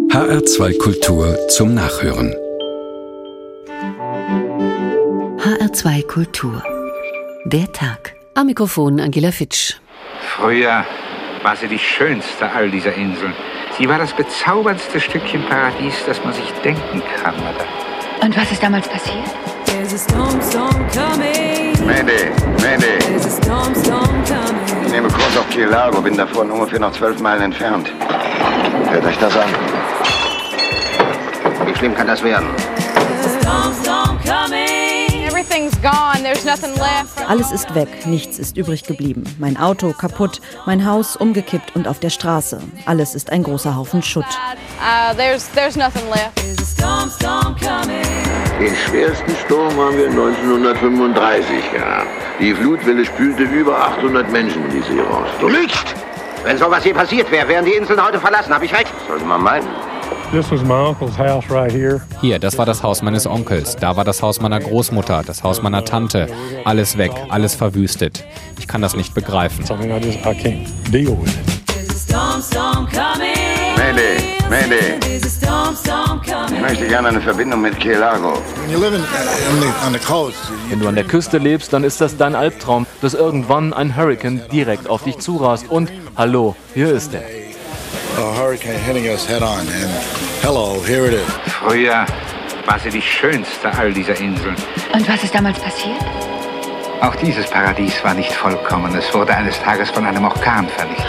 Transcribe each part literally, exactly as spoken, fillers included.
H R zwei Kultur zum Nachhören. H R zwei Kultur. Der Tag. Am Mikrofon Angela Fitsch. Früher war sie die schönste all dieser Inseln. Sie war das bezauberndste Stückchen Paradies, das man sich denken kann, Madame. Und was ist damals passiert? Mayday, Mayday. Ich nehme Kurs auf Key Largo, bin davon ungefähr noch zwölf Meilen entfernt. Hört euch das an. Wie schlimm kann das werden? Alles ist weg, nichts ist übrig geblieben. Mein Auto kaputt, mein Haus umgekippt und auf der Straße. Alles ist ein großer Haufen Schutt. Uh, there's, there's nothing left. Den schwersten Sturm haben wir neunzehnhundertfünfunddreißig gehabt. Die Flutwelle spülte über achthundert Menschen in die See raus. Du lügst! Wenn sowas hier passiert wäre, wären die Inseln heute verlassen. Hab ich recht? Sollte man meinen. This was my uncle's house right here. Hier, das war das Haus meines Onkels. Da war das Haus meiner Großmutter, das Haus meiner Tante. Alles weg, alles verwüstet. Ich kann das nicht begreifen. Something I just I can't deal with it. Mayday, Mayday. Ich möchte gerne eine Verbindung mit Key Largo. Wenn du an der Küste lebst, dann ist das dein Albtraum, dass irgendwann ein Hurrikan direkt auf dich zurast. Und hallo, hier ist er. Früher war sie die schönste all dieser Inseln. Und was ist damals passiert? Auch dieses Paradies war nicht vollkommen. Es wurde eines Tages von einem Orkan vernichtet.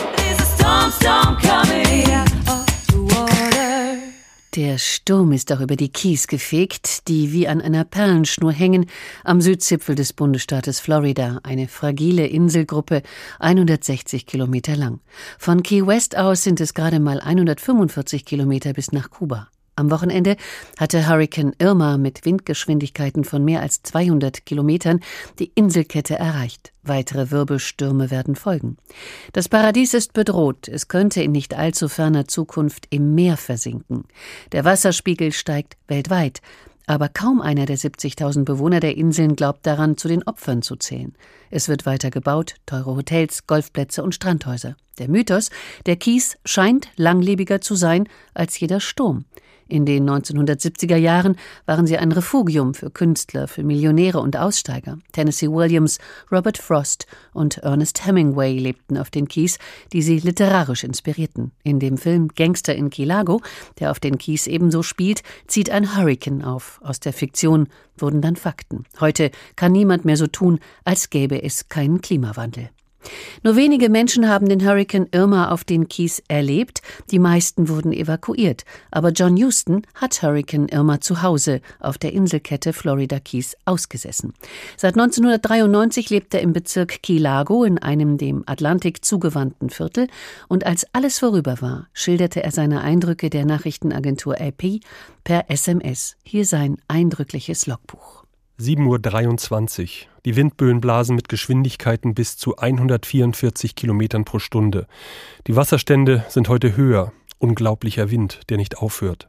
Der Sturm ist auch über die Keys gefegt, die wie an einer Perlenschnur hängen, am Südzipfel des Bundesstaates Florida, eine fragile Inselgruppe, hundertsechzig Kilometer lang. Von Key West aus sind es gerade mal hundertfünfundvierzig Kilometer bis nach Kuba. Am Wochenende hatte Hurrikan Irma mit Windgeschwindigkeiten von mehr als zweihundert Kilometern die Inselkette erreicht. Weitere Wirbelstürme werden folgen. Das Paradies ist bedroht. Es könnte in nicht allzu ferner Zukunft im Meer versinken. Der Wasserspiegel steigt weltweit. Aber kaum einer der siebzigtausend Bewohner der Inseln glaubt daran, zu den Opfern zu zählen. Es wird weiter gebaut, teure Hotels, Golfplätze und Strandhäuser. Der Mythos der Keys scheint langlebiger zu sein als jeder Sturm. In den neunzehnhundertsiebziger Jahren waren sie ein Refugium für Künstler, für Millionäre und Aussteiger. Tennessee Williams, Robert Frost und Ernest Hemingway lebten auf den Keys, die sie literarisch inspirierten. In dem Film Gangster in Key Largo, der auf den Keys ebenso spielt, zieht ein Hurrikan auf. Aus der Fiktion wurden dann Fakten. Heute kann niemand mehr so tun, als gäbe es keinen Klimawandel. Nur wenige Menschen haben den Hurrikan Irma auf den Keys erlebt, die meisten wurden evakuiert. Aber John Huston hat Hurrikan Irma zu Hause auf der Inselkette Florida Keys ausgesessen. Seit neunzehnhundertdreiundneunzig lebt er im Bezirk Key Largo in einem dem Atlantik zugewandten Viertel. Und als alles vorüber war, schilderte er seine Eindrücke der Nachrichtenagentur A P per S M S. Hier sein eindrückliches Logbuch. sieben Uhr dreiundzwanzig. Die Windböen blasen mit Geschwindigkeiten bis zu hundertvierundvierzig Kilometern pro Stunde. Die Wasserstände sind heute höher. Unglaublicher Wind, der nicht aufhört.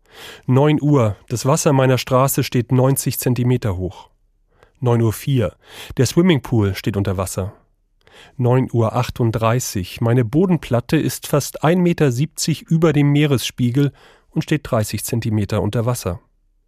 neun Uhr. Das Wasser meiner Straße steht neunzig Zentimeter hoch. neun Uhr vier. Der Swimmingpool steht unter Wasser. neun Uhr achtunddreißig. Meine Bodenplatte ist fast ein Meter siebzig über dem Meeresspiegel und steht dreißig Zentimeter unter Wasser.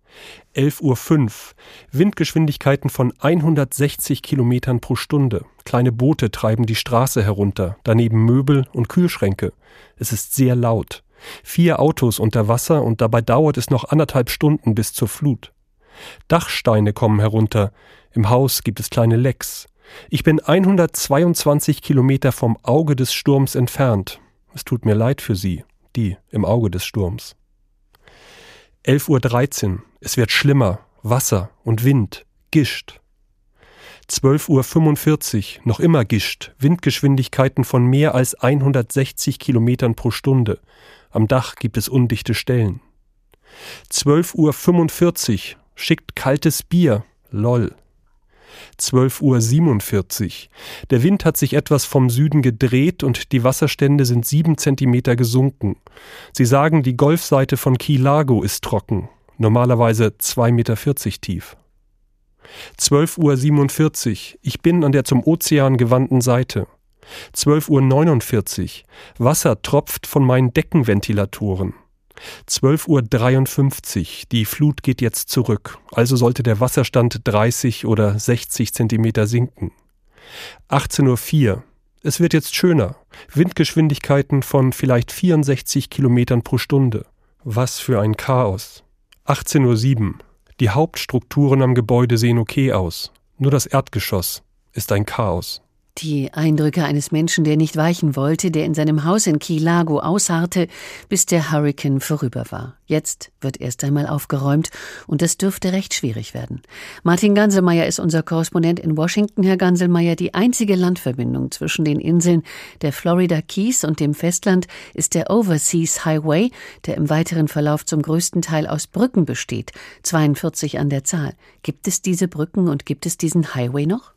elf Uhr fünf. Windgeschwindigkeiten von hundertsechzig Kilometern pro Stunde. Kleine Boote treiben die Straße herunter, daneben Möbel und Kühlschränke. Es ist sehr laut. Vier Autos unter Wasser und dabei dauert es noch anderthalb Stunden bis zur Flut. Dachsteine kommen herunter. Im Haus gibt es kleine Lecks. Ich bin hundertzweiundzwanzig Kilometer vom Auge des Sturms entfernt. Es tut mir leid für Sie, die im Auge des Sturms. elf Uhr dreizehn. Es wird schlimmer. Wasser und Wind. Gischt. zwölf Uhr fünfundvierzig. Noch immer Gischt. Windgeschwindigkeiten von mehr als hundertsechzig Kilometern pro Stunde. Am Dach gibt es undichte Stellen. zwölf Uhr fünfundvierzig. Schickt kaltes Bier. Lol. zwölf Uhr siebenundvierzig. Der Wind hat sich etwas vom Süden gedreht und die Wasserstände sind sieben Zentimeter gesunken. Sie sagen, die Golfseite von Key Largo ist trocken, normalerweise zwei Meter vierzig tief. zwölf Uhr siebenundvierzig. Ich bin an der zum Ozean gewandten Seite. zwölf Uhr neunundvierzig. Wasser tropft von meinen Deckenventilatoren. zwölf Uhr dreiundfünfzig, die Flut geht jetzt zurück, also sollte der Wasserstand dreißig oder sechzig Zentimeter sinken. achtzehn Uhr vier, es wird jetzt schöner, Windgeschwindigkeiten von vielleicht vierundsechzig Kilometern pro Stunde. Was für ein Chaos. achtzehn Uhr sieben, die Hauptstrukturen am Gebäude sehen okay aus, nur das Erdgeschoss ist ein Chaos. Die Eindrücke eines Menschen, der nicht weichen wollte, der in seinem Haus in Key Largo ausharrte, bis der Hurrikan vorüber war. Jetzt wird erst einmal aufgeräumt und das dürfte recht schwierig werden. Martin Ganselmeier ist unser Korrespondent in Washington. Herr Ganselmeier, die einzige Landverbindung zwischen den Inseln der Florida Keys und dem Festland ist der Overseas Highway, der im weiteren Verlauf zum größten Teil aus Brücken besteht, zweiundvierzig an der Zahl. Gibt es diese Brücken und gibt es diesen Highway noch?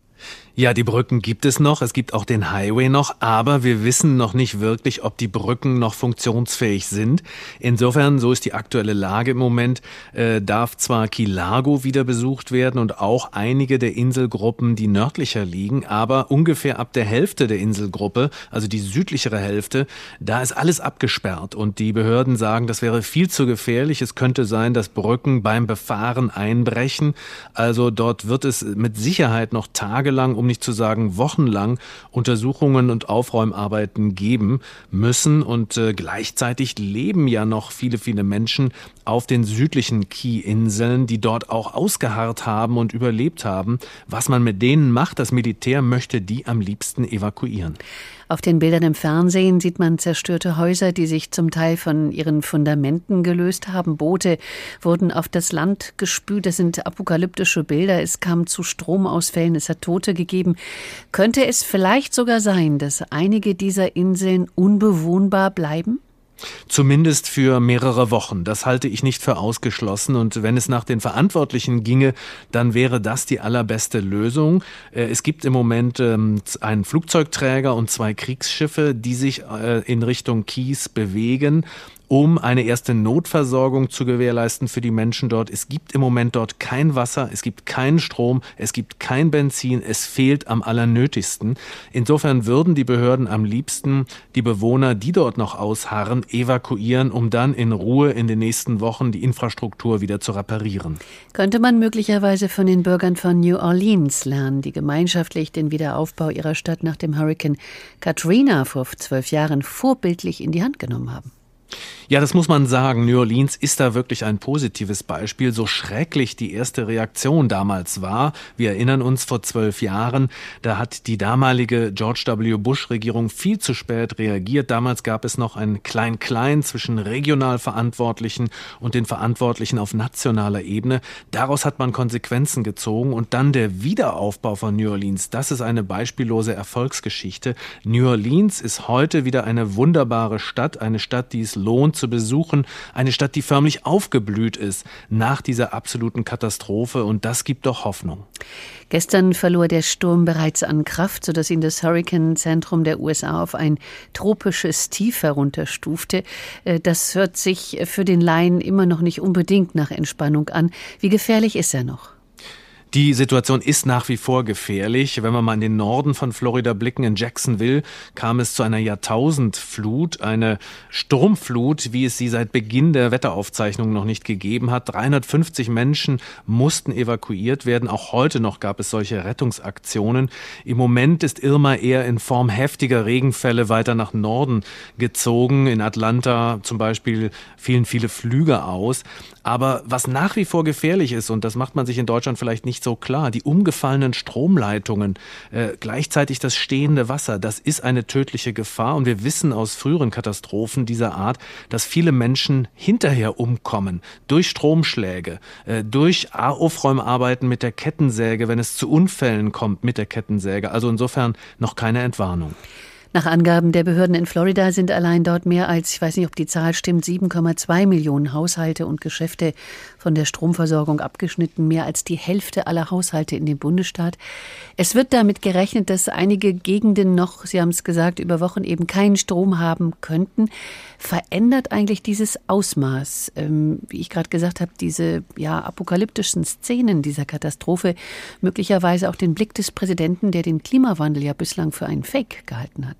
Ja, die Brücken gibt es noch, es gibt auch den Highway noch, aber wir wissen noch nicht wirklich, ob die Brücken noch funktionsfähig sind. Insofern, so ist die aktuelle Lage im Moment, äh, darf zwar Key Largo wieder besucht werden und auch einige der Inselgruppen, die nördlicher liegen, aber ungefähr ab der Hälfte der Inselgruppe, also die südlichere Hälfte, da ist alles abgesperrt und die Behörden sagen, das wäre viel zu gefährlich. Es könnte sein, dass Brücken beim Befahren einbrechen. Also dort wird es mit Sicherheit noch tagelang, um nicht zu sagen wochenlang, Untersuchungen und Aufräumarbeiten geben müssen. Und äh, gleichzeitig leben ja noch viele, viele Menschen auf den südlichen Key-Inseln, die dort auch ausgeharrt haben und überlebt haben. Was man mit denen macht, das Militär möchte die am liebsten evakuieren. Auf den Bildern im Fernsehen sieht man zerstörte Häuser, die sich zum Teil von ihren Fundamenten gelöst haben. Boote wurden auf das Land gespült. Das sind apokalyptische Bilder. Es kam zu Stromausfällen, es hat Tote gegeben. Könnte es vielleicht sogar sein, dass einige dieser Inseln unbewohnbar bleiben? Zumindest für mehrere Wochen. Das halte ich nicht für ausgeschlossen. Und wenn es nach den Verantwortlichen ginge, dann wäre das die allerbeste Lösung. Es gibt im Moment einen Flugzeugträger und zwei Kriegsschiffe, die sich in Richtung Keys bewegen, um eine erste Notversorgung zu gewährleisten für die Menschen dort. Es gibt im Moment dort kein Wasser, es gibt keinen Strom, es gibt kein Benzin, es fehlt am allernötigsten. Insofern würden die Behörden am liebsten die Bewohner, die dort noch ausharren, evakuieren, um dann in Ruhe in den nächsten Wochen die Infrastruktur wieder zu reparieren. Könnte man möglicherweise von den Bürgern von New Orleans lernen, die gemeinschaftlich den Wiederaufbau ihrer Stadt nach dem Hurrikan Katrina vor zwölf Jahren vorbildlich in die Hand genommen haben? Ja, das muss man sagen. New Orleans ist da wirklich ein positives Beispiel. So schrecklich die erste Reaktion damals war. Wir erinnern uns, vor zwölf Jahren, da hat die damalige George W. Bush-Regierung viel zu spät reagiert. Damals gab es noch ein Klein-Klein zwischen regional Verantwortlichen und den Verantwortlichen auf nationaler Ebene. Daraus hat man Konsequenzen gezogen und dann der Wiederaufbau von New Orleans. Das ist eine beispiellose Erfolgsgeschichte. New Orleans ist heute wieder eine wunderbare Stadt, eine Stadt, die es lohnt zu besuchen, eine Stadt, die förmlich aufgeblüht ist nach dieser absoluten Katastrophe, und das gibt doch Hoffnung. Gestern verlor der Sturm bereits an Kraft, sodass ihn das Hurrikanzentrum der U S A auf ein tropisches Tief herunterstufte. Das hört sich für den Laien immer noch nicht unbedingt nach Entspannung an. Wie gefährlich ist er noch? Die Situation ist nach wie vor gefährlich. Wenn wir mal in den Norden von Florida blicken, in Jacksonville, kam es zu einer Jahrtausendflut, eine Sturmflut, wie es sie seit Beginn der Wetteraufzeichnungen noch nicht gegeben hat. dreihundertfünfzig Menschen mussten evakuiert werden. Auch heute noch gab es solche Rettungsaktionen. Im Moment ist Irma eher in Form heftiger Regenfälle weiter nach Norden gezogen. In Atlanta zum Beispiel fielen viele Flüge aus. Aber was nach wie vor gefährlich ist, und das macht man sich in Deutschland vielleicht nicht so klar, die umgefallenen Stromleitungen, äh, gleichzeitig das stehende Wasser, das ist eine tödliche Gefahr. Und wir wissen aus früheren Katastrophen dieser Art, dass viele Menschen hinterher umkommen durch Stromschläge, äh, durch Aufräumarbeiten mit der Kettensäge, wenn es zu Unfällen kommt mit der Kettensäge. Also insofern noch keine Entwarnung. Nach Angaben der Behörden in Florida sind allein dort mehr als, ich weiß nicht, ob die Zahl stimmt, sieben Komma zwei Millionen Haushalte und Geschäfte von der Stromversorgung abgeschnitten, mehr als die Hälfte aller Haushalte in dem Bundesstaat. Es wird damit gerechnet, dass einige Gegenden noch, Sie haben es gesagt, über Wochen eben keinen Strom haben könnten. Verändert eigentlich dieses Ausmaß, ähm, wie ich gerade gesagt habe, diese ja, apokalyptischen Szenen dieser Katastrophe, möglicherweise auch den Blick des Präsidenten, der den Klimawandel ja bislang für einen Fake gehalten hat?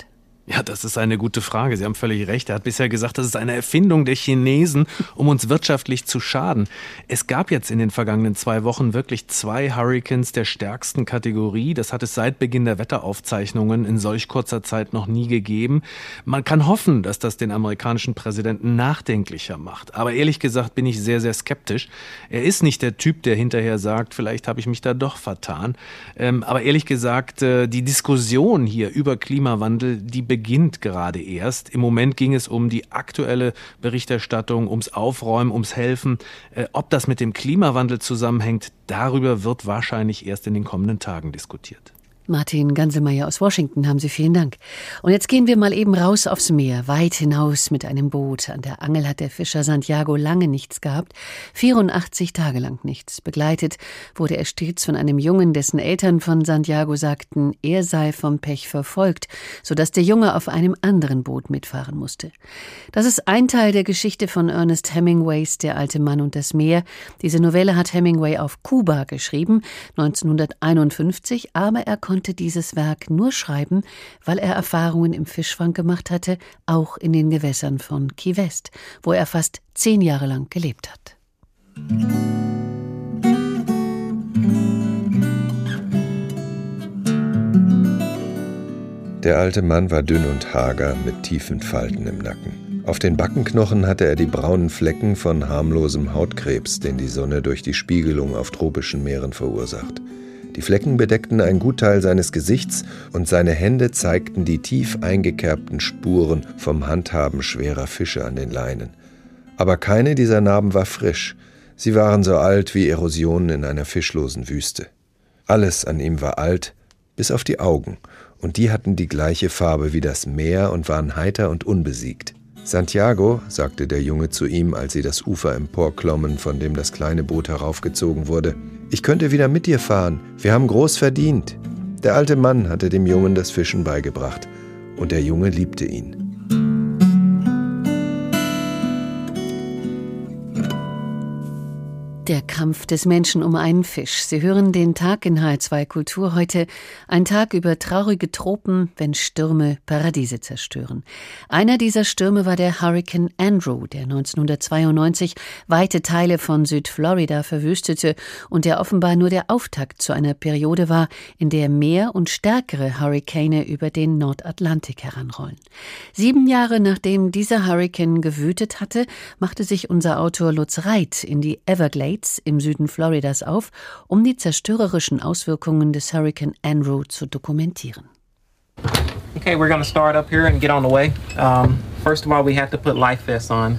Ja, das ist eine gute Frage. Sie haben völlig recht. Er hat bisher gesagt, das ist eine Erfindung der Chinesen, um uns wirtschaftlich zu schaden. Es gab jetzt in den vergangenen zwei Wochen wirklich zwei Hurricanes der stärksten Kategorie. Das hat es seit Beginn der Wetteraufzeichnungen in solch kurzer Zeit noch nie gegeben. Man kann hoffen, dass das den amerikanischen Präsidenten nachdenklicher macht. Aber ehrlich gesagt bin ich sehr, sehr skeptisch. Er ist nicht der Typ, der hinterher sagt, vielleicht habe ich mich da doch vertan. Ähm, aber ehrlich gesagt, äh, die Diskussion hier über Klimawandel, die beginnt gerade erst. Im Moment ging es um die aktuelle Berichterstattung, ums Aufräumen, ums Helfen. Äh, ob das mit dem Klimawandel zusammenhängt, darüber wird wahrscheinlich erst in den kommenden Tagen diskutiert. Martin Ganselmeier aus Washington, haben Sie vielen Dank. Und jetzt gehen wir mal eben raus aufs Meer, weit hinaus mit einem Boot. An der Angel hat der Fischer Santiago lange nichts gehabt, vierundachtzig Tage lang nichts. Begleitet wurde er stets von einem Jungen, dessen Eltern von Santiago sagten, er sei vom Pech verfolgt, sodass der Junge auf einem anderen Boot mitfahren musste. Das ist ein Teil der Geschichte von Ernest Hemingways Der alte Mann und das Meer. Diese Novelle hat Hemingway auf Kuba geschrieben, neunzehnhunderteinundfünfzig, aber er konnte konnte dieses Werk nur schreiben, weil er Erfahrungen im Fischfang gemacht hatte, auch in den Gewässern von Key West, wo er fast zehn Jahre lang gelebt hat. Der alte Mann war dünn und hager mit tiefen Falten im Nacken. Auf den Backenknochen hatte er die braunen Flecken von harmlosem Hautkrebs, den die Sonne durch die Spiegelung auf tropischen Meeren verursacht. Die Flecken bedeckten einen Gutteil seines Gesichts und seine Hände zeigten die tief eingekerbten Spuren vom Handhaben schwerer Fische an den Leinen. Aber keine dieser Narben war frisch. Sie waren so alt wie Erosionen in einer fischlosen Wüste. Alles an ihm war alt, bis auf die Augen, und die hatten die gleiche Farbe wie das Meer und waren heiter und unbesiegt. »Santiago«, sagte der Junge zu ihm, als sie das Ufer emporklommen, von dem das kleine Boot heraufgezogen wurde, »ich könnte wieder mit dir fahren. Wir haben groß verdient.« Der alte Mann hatte dem Jungen das Fischen beigebracht, und der Junge liebte ihn. Der Kampf des Menschen um einen Fisch. Sie hören den Tag in H R zwei Kultur heute. Ein Tag über traurige Tropen, wenn Stürme Paradiese zerstören. Einer dieser Stürme war der Hurrikan Andrew, der neunzehnhundertzweiundneunzig weite Teile von Südflorida verwüstete und der offenbar nur der Auftakt zu einer Periode war, in der mehr und stärkere Hurrikane über den Nordatlantik heranrollen. Sieben Jahre nachdem dieser Hurrikan gewütet hatte, machte sich unser Autor Lutz Reit in die Everglades im Süden Floridas auf, um die zerstörerischen Auswirkungen des Hurrikan Andrew zu dokumentieren. Okay, we're going to start up here and get on the way. Um, first of all, we have to put life vests on.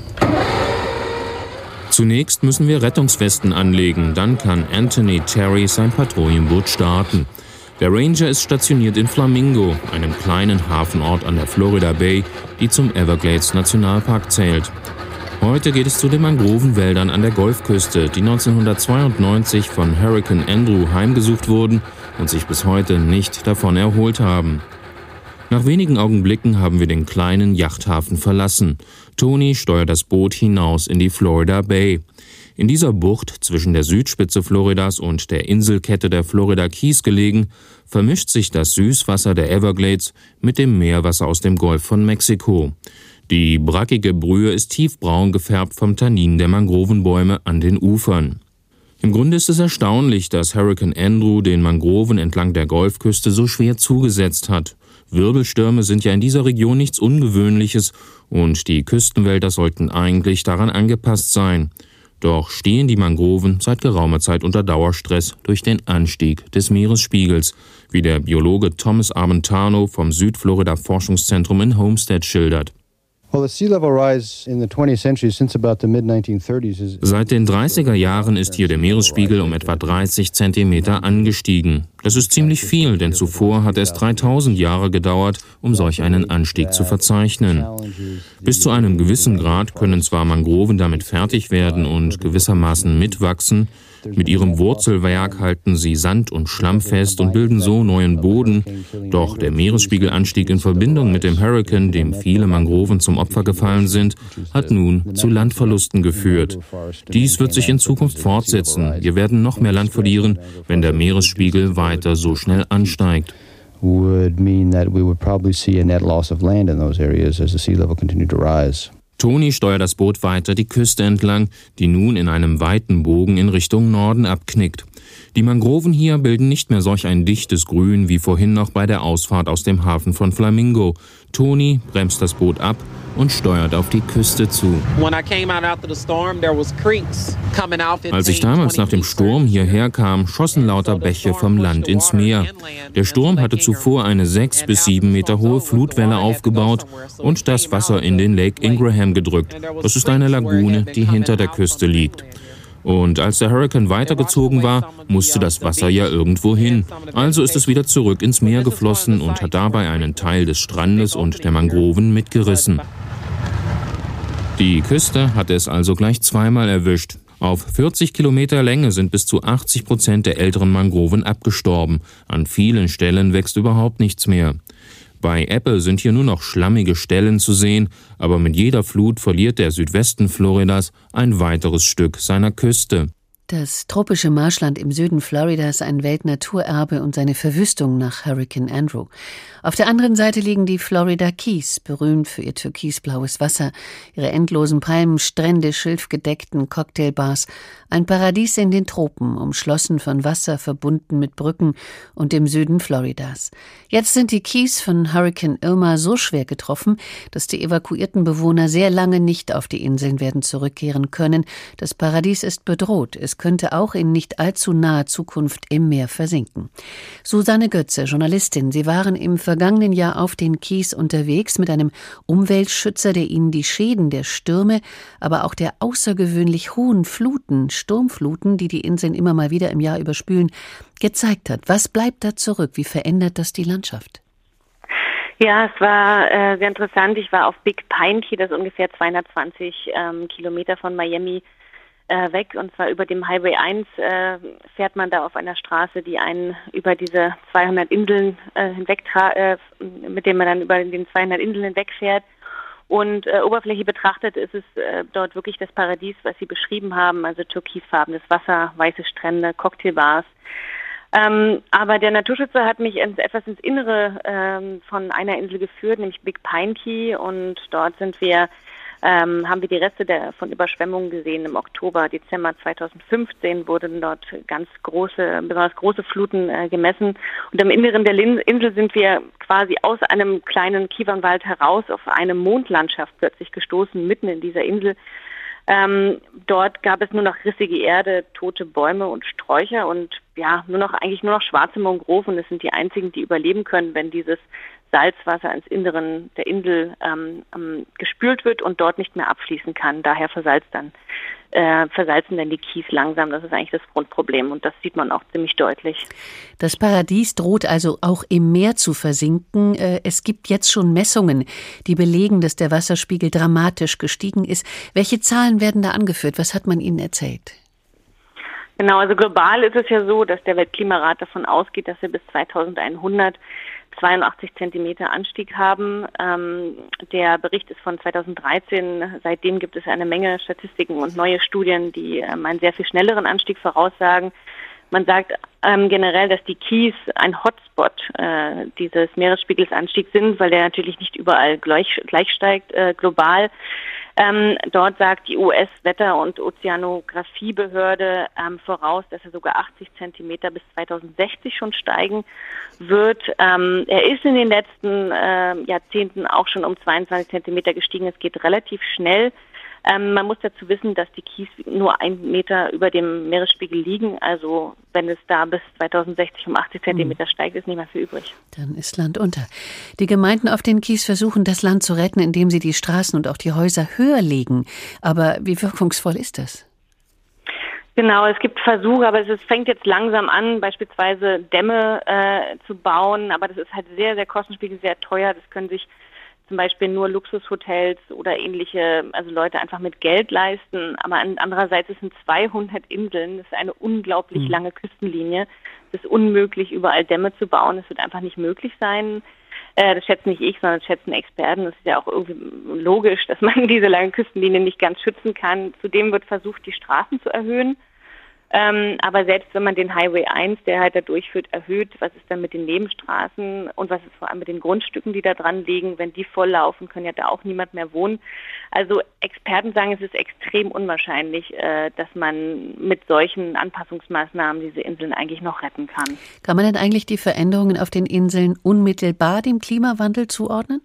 Zunächst müssen wir Rettungswesten anlegen, dann kann Anthony Terry sein Patrouillenboot starten. Der Ranger ist stationiert in Flamingo, einem kleinen Hafenort an der Florida Bay, die zum Everglades Nationalpark zählt. Heute geht es zu den Mangrovenwäldern an der Golfküste, die neunzehnhundertzweiundneunzig von Hurrikan Andrew heimgesucht wurden und sich bis heute nicht davon erholt haben. Nach wenigen Augenblicken haben wir den kleinen Yachthafen verlassen. Tony steuert das Boot hinaus in die Florida Bay. In dieser Bucht, zwischen der Südspitze Floridas und der Inselkette der Florida Keys gelegen, vermischt sich das Süßwasser der Everglades mit dem Meerwasser aus dem Golf von Mexiko. Die brackige Brühe ist tiefbraun gefärbt vom Tannin der Mangrovenbäume an den Ufern. Im Grunde ist es erstaunlich, dass Hurrikan Andrew den Mangroven entlang der Golfküste so schwer zugesetzt hat. Wirbelstürme sind ja in dieser Region nichts Ungewöhnliches und die Küstenwälder sollten eigentlich daran angepasst sein. Doch stehen die Mangroven seit geraumer Zeit unter Dauerstress durch den Anstieg des Meeresspiegels, wie der Biologe Thomas Armentano vom Südflorida Forschungszentrum in Homestead schildert. Seit den dreißiger Jahren ist hier der Meeresspiegel um etwa dreißig Zentimeter angestiegen. Das ist ziemlich viel, denn zuvor hat es dreitausend Jahre gedauert, um solch einen Anstieg zu verzeichnen. Bis zu einem gewissen Grad können zwar Mangroven damit fertig werden und gewissermaßen mitwachsen. Mit ihrem Wurzelwerk halten sie Sand und Schlamm fest und bilden so neuen Boden. Doch der Meeresspiegelanstieg in Verbindung mit dem Hurrikan, dem viele Mangroven zum Opfer gefallen sind, hat nun zu Landverlusten geführt. Dies wird sich in Zukunft fortsetzen. Wir werden noch mehr Land verlieren, wenn der Meeresspiegel weiter so schnell ansteigt. would mean that we would probably see a net loss of land in those areas as the sea level continued to rise. Tony steuert das Boot weiter die Küste entlang, die nun in einem weiten Bogen in Richtung Norden abknickt. Die Mangroven hier bilden nicht mehr solch ein dichtes Grün wie vorhin noch bei der Ausfahrt aus dem Hafen von Flamingo. Tony bremst das Boot ab und steuert auf die Küste zu. Als ich damals nach dem Sturm hierher kam, schossen lauter Bäche vom Land ins Meer. Der Sturm hatte zuvor eine sechs bis sieben Meter hohe Flutwelle aufgebaut und das Wasser in den Lake Ingraham gedrückt. Das ist eine Lagune, die hinter der Küste liegt. Und als der Hurrikan weitergezogen war, musste das Wasser ja irgendwo hin. Also ist es wieder zurück ins Meer geflossen und hat dabei einen Teil des Strandes und der Mangroven mitgerissen. Die Küste hatte es also gleich zweimal erwischt. Auf vierzig Kilometer Länge sind bis zu achtzig Prozent der älteren Mangroven abgestorben. An vielen Stellen wächst überhaupt nichts mehr. Bei Ebbe sind hier nur noch schlammige Stellen zu sehen, aber mit jeder Flut verliert der Südwesten Floridas ein weiteres Stück seiner Küste. Das tropische Marschland im Süden Floridas, ein Weltnaturerbe und seine Verwüstung nach Hurrikan Andrew. Auf der anderen Seite liegen die Florida Keys, berühmt für ihr türkisblaues Wasser, ihre endlosen Palmen, Strände, schilfgedeckten Cocktailbars, ein Paradies in den Tropen, umschlossen von Wasser, verbunden mit Brücken und dem Süden Floridas. Jetzt sind die Keys von Hurrikan Irma so schwer getroffen, dass die evakuierten Bewohner sehr lange nicht auf die Inseln werden zurückkehren können. Das Paradies ist bedroht. Es könnte auch in nicht allzu naher Zukunft im Meer versinken. Susanne Götze, Journalistin, Sie waren im vergangenen Jahr auf den Keys unterwegs mit einem Umweltschützer, der Ihnen die Schäden der Stürme, aber auch der außergewöhnlich hohen Fluten, Sturmfluten, die die Inseln immer mal wieder im Jahr überspülen, gezeigt hat. Was bleibt da zurück? Wie verändert das die Landschaft? Ja, es war äh, sehr interessant. Ich war auf Big Pine Key, das ist ungefähr zweihundertzwanzig ähm, Kilometer von Miami äh, weg. Und zwar über dem Highway eins äh, fährt man da auf einer Straße, die einen über diese zweihundert Inseln äh, hinweg, äh, mit dem man dann über den zweihundert Inseln hinwegfährt. Und äh, oberflächlich betrachtet ist es äh, dort wirklich das Paradies, was Sie beschrieben haben, also türkisfarbenes Wasser, weiße Strände, Cocktailbars. Ähm, aber der Naturschützer hat mich ins, etwas ins Innere ähm, von einer Insel geführt, nämlich Big Pine Key, und dort sind wir ähm, haben wir die Reste der, von Überschwemmungen gesehen. Im Oktober, Dezember zweitausendfünfzehn wurden dort ganz große, besonders große Fluten äh, gemessen. Und im Inneren der Lin- Insel sind wir quasi aus einem kleinen Kiefernwald heraus auf eine Mondlandschaft plötzlich gestoßen, mitten in dieser Insel. Ähm, dort gab es nur noch rissige Erde, tote Bäume und Sträucher und ja, nur noch eigentlich nur noch schwarze Mangroven. Das sind die einzigen, die überleben können, wenn dieses Salzwasser ins Inneren der Insel ähm, ähm, gespült wird und dort nicht mehr abfließen kann. Daher versalzt dann, äh, versalzen dann die Keys langsam. Das ist eigentlich das Grundproblem und das sieht man auch ziemlich deutlich. Das Paradies droht also auch im Meer zu versinken. Es gibt jetzt schon Messungen, die belegen, dass der Wasserspiegel dramatisch gestiegen ist. Welche Zahlen werden da angeführt? Was hat man Ihnen erzählt? Genau, also global ist es ja so, dass der Weltklimarat davon ausgeht, dass wir bis zweitausendeinhundert zweiundachtzig Zentimeter Anstieg haben. Ähm, der Bericht ist von zweitausenddreizehn. Seitdem gibt es eine Menge Statistiken und neue Studien, die ähm, einen sehr viel schnelleren Anstieg voraussagen. Man sagt ähm, generell, dass die Keys ein Hotspot äh, dieses Meeresspiegelsanstiegs sind, weil der natürlich nicht überall gleich, gleich steigt, äh, global. Ähm, dort sagt die U S-Wetter- und Ozeanographiebehörde ähm, voraus, dass er sogar achtzig Zentimeter bis zweitausendsechzig schon steigen wird. Ähm, er ist in den letzten äh, Jahrzehnten auch schon um zweiundzwanzig Zentimeter gestiegen. Es geht relativ schnell. Ähm, man muss dazu wissen, dass die Keys nur einen Meter über dem Meeresspiegel liegen. Also wenn es da bis zweitausendsechzig um achtzig Zentimeter steigt, ist nicht mehr viel übrig. Dann ist Land unter. Die Gemeinden auf den Keys versuchen, das Land zu retten, indem sie die Straßen und auch die Häuser höher legen. Aber wie wirkungsvoll ist das? Genau, es gibt Versuche, aber es ist, fängt jetzt langsam an, beispielsweise Dämme äh, zu bauen. Aber das ist halt sehr, sehr kostenspielig, sehr teuer. Das können sich zum Beispiel nur Luxushotels oder ähnliche, also Leute einfach mit Geld leisten. Aber andererseits, es sind zweihundert Inseln, das ist eine unglaublich mhm. lange Küstenlinie. Es ist unmöglich, überall Dämme zu bauen. Es wird einfach nicht möglich sein. Äh, das schätze nicht ich, sondern das schätzen Experten. Das ist ja auch irgendwie logisch, dass man diese lange Küstenlinie nicht ganz schützen kann. Zudem wird versucht, die Straßen zu erhöhen. Ähm, aber selbst wenn man den Highway eins, der halt da durchführt, erhöht, was ist dann mit den Nebenstraßen und was ist vor allem mit den Grundstücken, die da dran liegen? Wenn die volllaufen, kann ja da auch niemand mehr wohnen. Also Experten sagen, es ist extrem unwahrscheinlich, äh, dass man mit solchen Anpassungsmaßnahmen diese Inseln eigentlich noch retten kann. Kann man denn eigentlich die Veränderungen auf den Inseln unmittelbar dem Klimawandel zuordnen?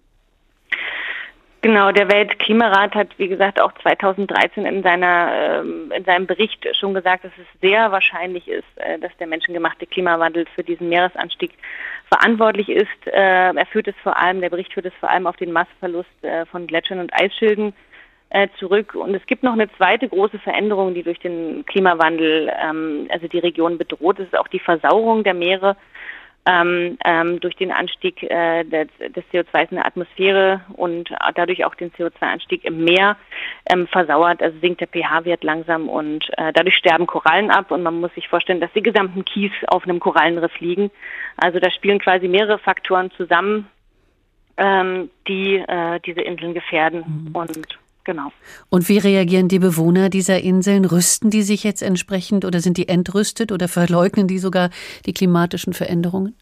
Genau, der Weltklimarat hat, wie gesagt, auch zweitausenddreizehn in seiner ähm, in seinem Bericht schon gesagt, dass es sehr wahrscheinlich ist, äh, dass der menschengemachte Klimawandel für diesen Meeresanstieg verantwortlich ist. Äh, er führt es vor allem, der Bericht führt es vor allem auf den Massverlust äh, von Gletschern und Eisschilden äh, zurück. Und es gibt noch eine zweite große Veränderung, die durch den Klimawandel, ähm, also die Region bedroht. Das ist auch die Versauerung der Meere. Ähm, ähm, durch den Anstieg äh, des, des C O zwei in der Atmosphäre und dadurch auch den C O zwei Anstieg im Meer ähm, versauert, also sinkt der pH-Wert langsam und äh, dadurch sterben Korallen ab und man muss sich vorstellen, dass die gesamten Kies auf einem Korallenriff liegen. Also da spielen quasi mehrere Faktoren zusammen, ähm, die äh, diese Inseln gefährden mhm. und genau. Und wie reagieren die Bewohner dieser Inseln? Rüsten die sich jetzt entsprechend oder sind die entrüstet oder verleugnen die sogar die klimatischen Veränderungen?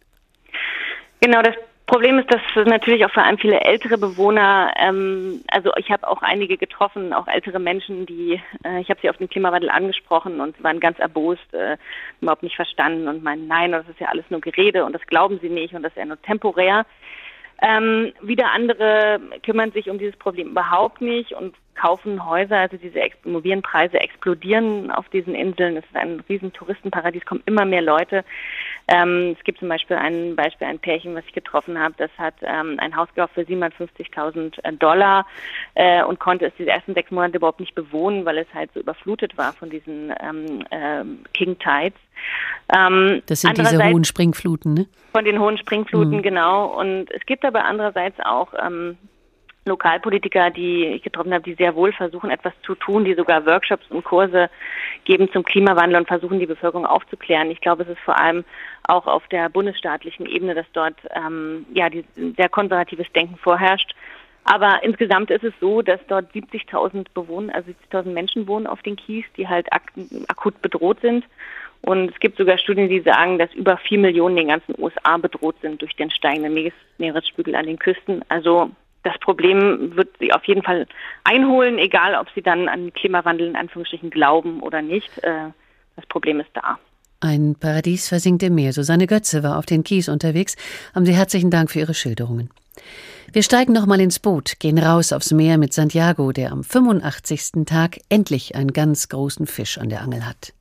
Genau, das Problem ist, dass natürlich auch vor allem viele ältere Bewohner, ähm, also ich habe auch einige getroffen, auch ältere Menschen, die, äh, ich habe sie auf den Klimawandel angesprochen und sie waren ganz erbost, äh, überhaupt nicht verstanden und meinen, nein, das ist ja alles nur Gerede und das glauben sie nicht und das ist ja nur temporär. Ähm, wieder andere kümmern sich um dieses Problem überhaupt nicht und kaufen Häuser, also diese Ex- Immobilienpreise explodieren auf diesen Inseln. Es ist ein riesen Touristenparadies, kommen immer mehr Leute. Ähm, es gibt zum Beispiel ein Beispiel, ein Pärchen, was ich getroffen habe, das hat ähm, ein Haus gekauft für siebenhundertfünfzigtausend Dollar äh, und konnte es diese ersten sechs Monate überhaupt nicht bewohnen, weil es halt so überflutet war von diesen ähm, ähm, King Tides. Ähm, das sind diese hohen Springfluten, ne? Von den hohen Springfluten, mhm. genau. Und es gibt aber andererseits auch ähm, Lokalpolitiker, die ich getroffen habe, die sehr wohl versuchen, etwas zu tun, die sogar Workshops und Kurse geben zum Klimawandel und versuchen, die Bevölkerung aufzuklären. Ich glaube, es ist vor allem auch auf der bundesstaatlichen Ebene, dass dort ähm, ja die, sehr konservatives Denken vorherrscht. Aber insgesamt ist es so, dass dort siebzigtausend Bewohner, also siebzigtausend Menschen wohnen auf den Kies, die halt ak- akut bedroht sind. Und es gibt sogar Studien, die sagen, dass über vier Millionen in den ganzen U S A bedroht sind durch den steigenden Meeresspiegel an den Küsten. Also das Problem wird sie auf jeden Fall einholen, egal ob sie dann an den Klimawandel in Anführungsstrichen glauben oder nicht. Das Problem ist da. Ein Paradies versinkt im Meer. Susanne Götze war auf den Kies unterwegs. Haben Sie herzlichen Dank für Ihre Schilderungen. Wir steigen noch mal ins Boot, gehen raus aufs Meer mit Santiago, der am fünfundachtzigsten Tag endlich einen ganz großen Fisch an der Angel hat.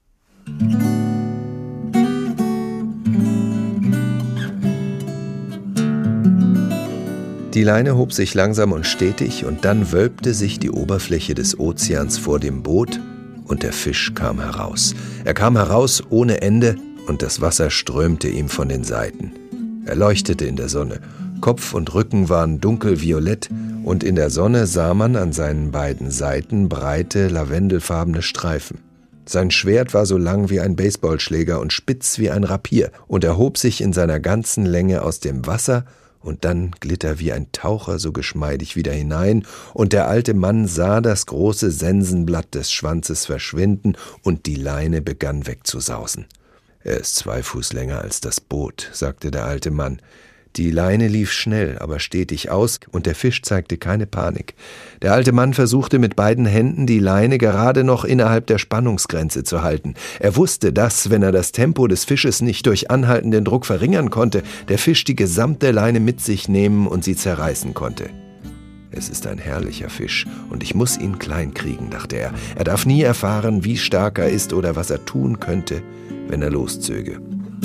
Die Leine hob sich langsam und stetig und dann wölbte sich die Oberfläche des Ozeans vor dem Boot und der Fisch kam heraus. Er kam heraus ohne Ende und das Wasser strömte ihm von den Seiten. Er leuchtete in der Sonne. Kopf und Rücken waren dunkelviolett und in der Sonne sah man an seinen beiden Seiten breite, lavendelfarbene Streifen. Sein Schwert war so lang wie ein Baseballschläger und spitz wie ein Rapier und erhob sich in seiner ganzen Länge aus dem Wasser und dann glitt er wie ein Taucher so geschmeidig wieder hinein und der alte Mann sah das große Sensenblatt des Schwanzes verschwinden und die Leine begann wegzusausen. »Er ist zwei Fuß länger als das Boot«, sagte der alte Mann. Die Leine lief schnell, aber stetig aus, und der Fisch zeigte keine Panik. Der alte Mann versuchte mit beiden Händen, die Leine gerade noch innerhalb der Spannungsgrenze zu halten. Er wusste, dass, wenn er das Tempo des Fisches nicht durch anhaltenden Druck verringern konnte, der Fisch die gesamte Leine mit sich nehmen und sie zerreißen konnte. »Es ist ein herrlicher Fisch, und ich muss ihn klein kriegen«, dachte er. Er darf nie erfahren, wie stark er ist oder was er tun könnte, wenn er loszöge.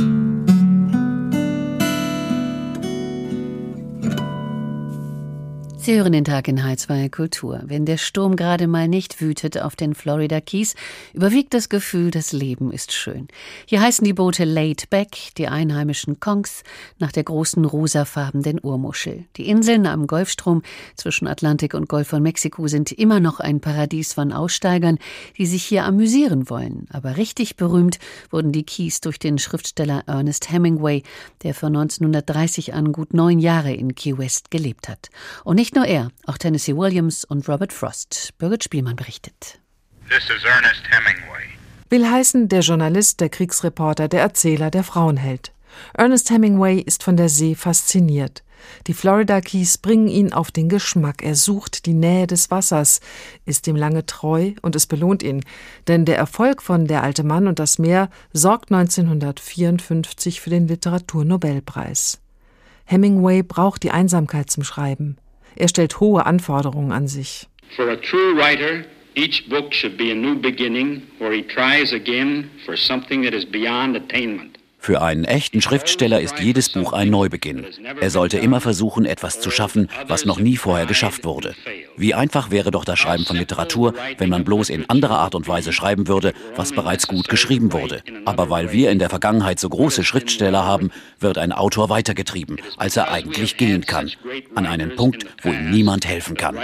Sie hören den Tag in H zwei Kultur. Wenn der Sturm gerade mal nicht wütet auf den Florida Keys, überwiegt das Gefühl, das Leben ist schön. Hier heißen die Boote Laid Back, die einheimischen Konchs, nach der großen rosafarbenen Urmuschel. Die Inseln am Golfstrom zwischen Atlantik und Golf von Mexiko sind immer noch ein Paradies von Aussteigern, die sich hier amüsieren wollen. Aber richtig berühmt wurden die Keys durch den Schriftsteller Ernest Hemingway, der von neunzehnhundertdreißig an gut neun Jahre in Key West gelebt hat. Und nicht Nicht nur er, auch Tennessee Williams und Robert Frost. Birgit Spielmann berichtet. This is Ernest Hemingway. Will heißen, der Journalist, der Kriegsreporter, der Erzähler, der Frauenheld. Ernest Hemingway ist von der See fasziniert. Die Florida Keys bringen ihn auf den Geschmack. Er sucht die Nähe des Wassers, ist ihm lange treu und es belohnt ihn. Denn der Erfolg von Der alte Mann und das Meer sorgt neunzehnhundertvierundfünfzig für den Literaturnobelpreis. Hemingway braucht die Einsamkeit zum Schreiben. Er stellt hohe Anforderungen an sich. For a true writer, each book should be a new beginning, where he tries again for something that is beyond attainment. Für einen echten Schriftsteller ist jedes Buch ein Neubeginn. Er sollte immer versuchen, etwas zu schaffen, was noch nie vorher geschafft wurde. Wie einfach wäre doch das Schreiben von Literatur, wenn man bloß in anderer Art und Weise schreiben würde, was bereits gut geschrieben wurde. Aber weil wir in der Vergangenheit so große Schriftsteller haben, wird ein Autor weitergetrieben, als er eigentlich gehen kann. An einen Punkt, wo ihm niemand helfen kann.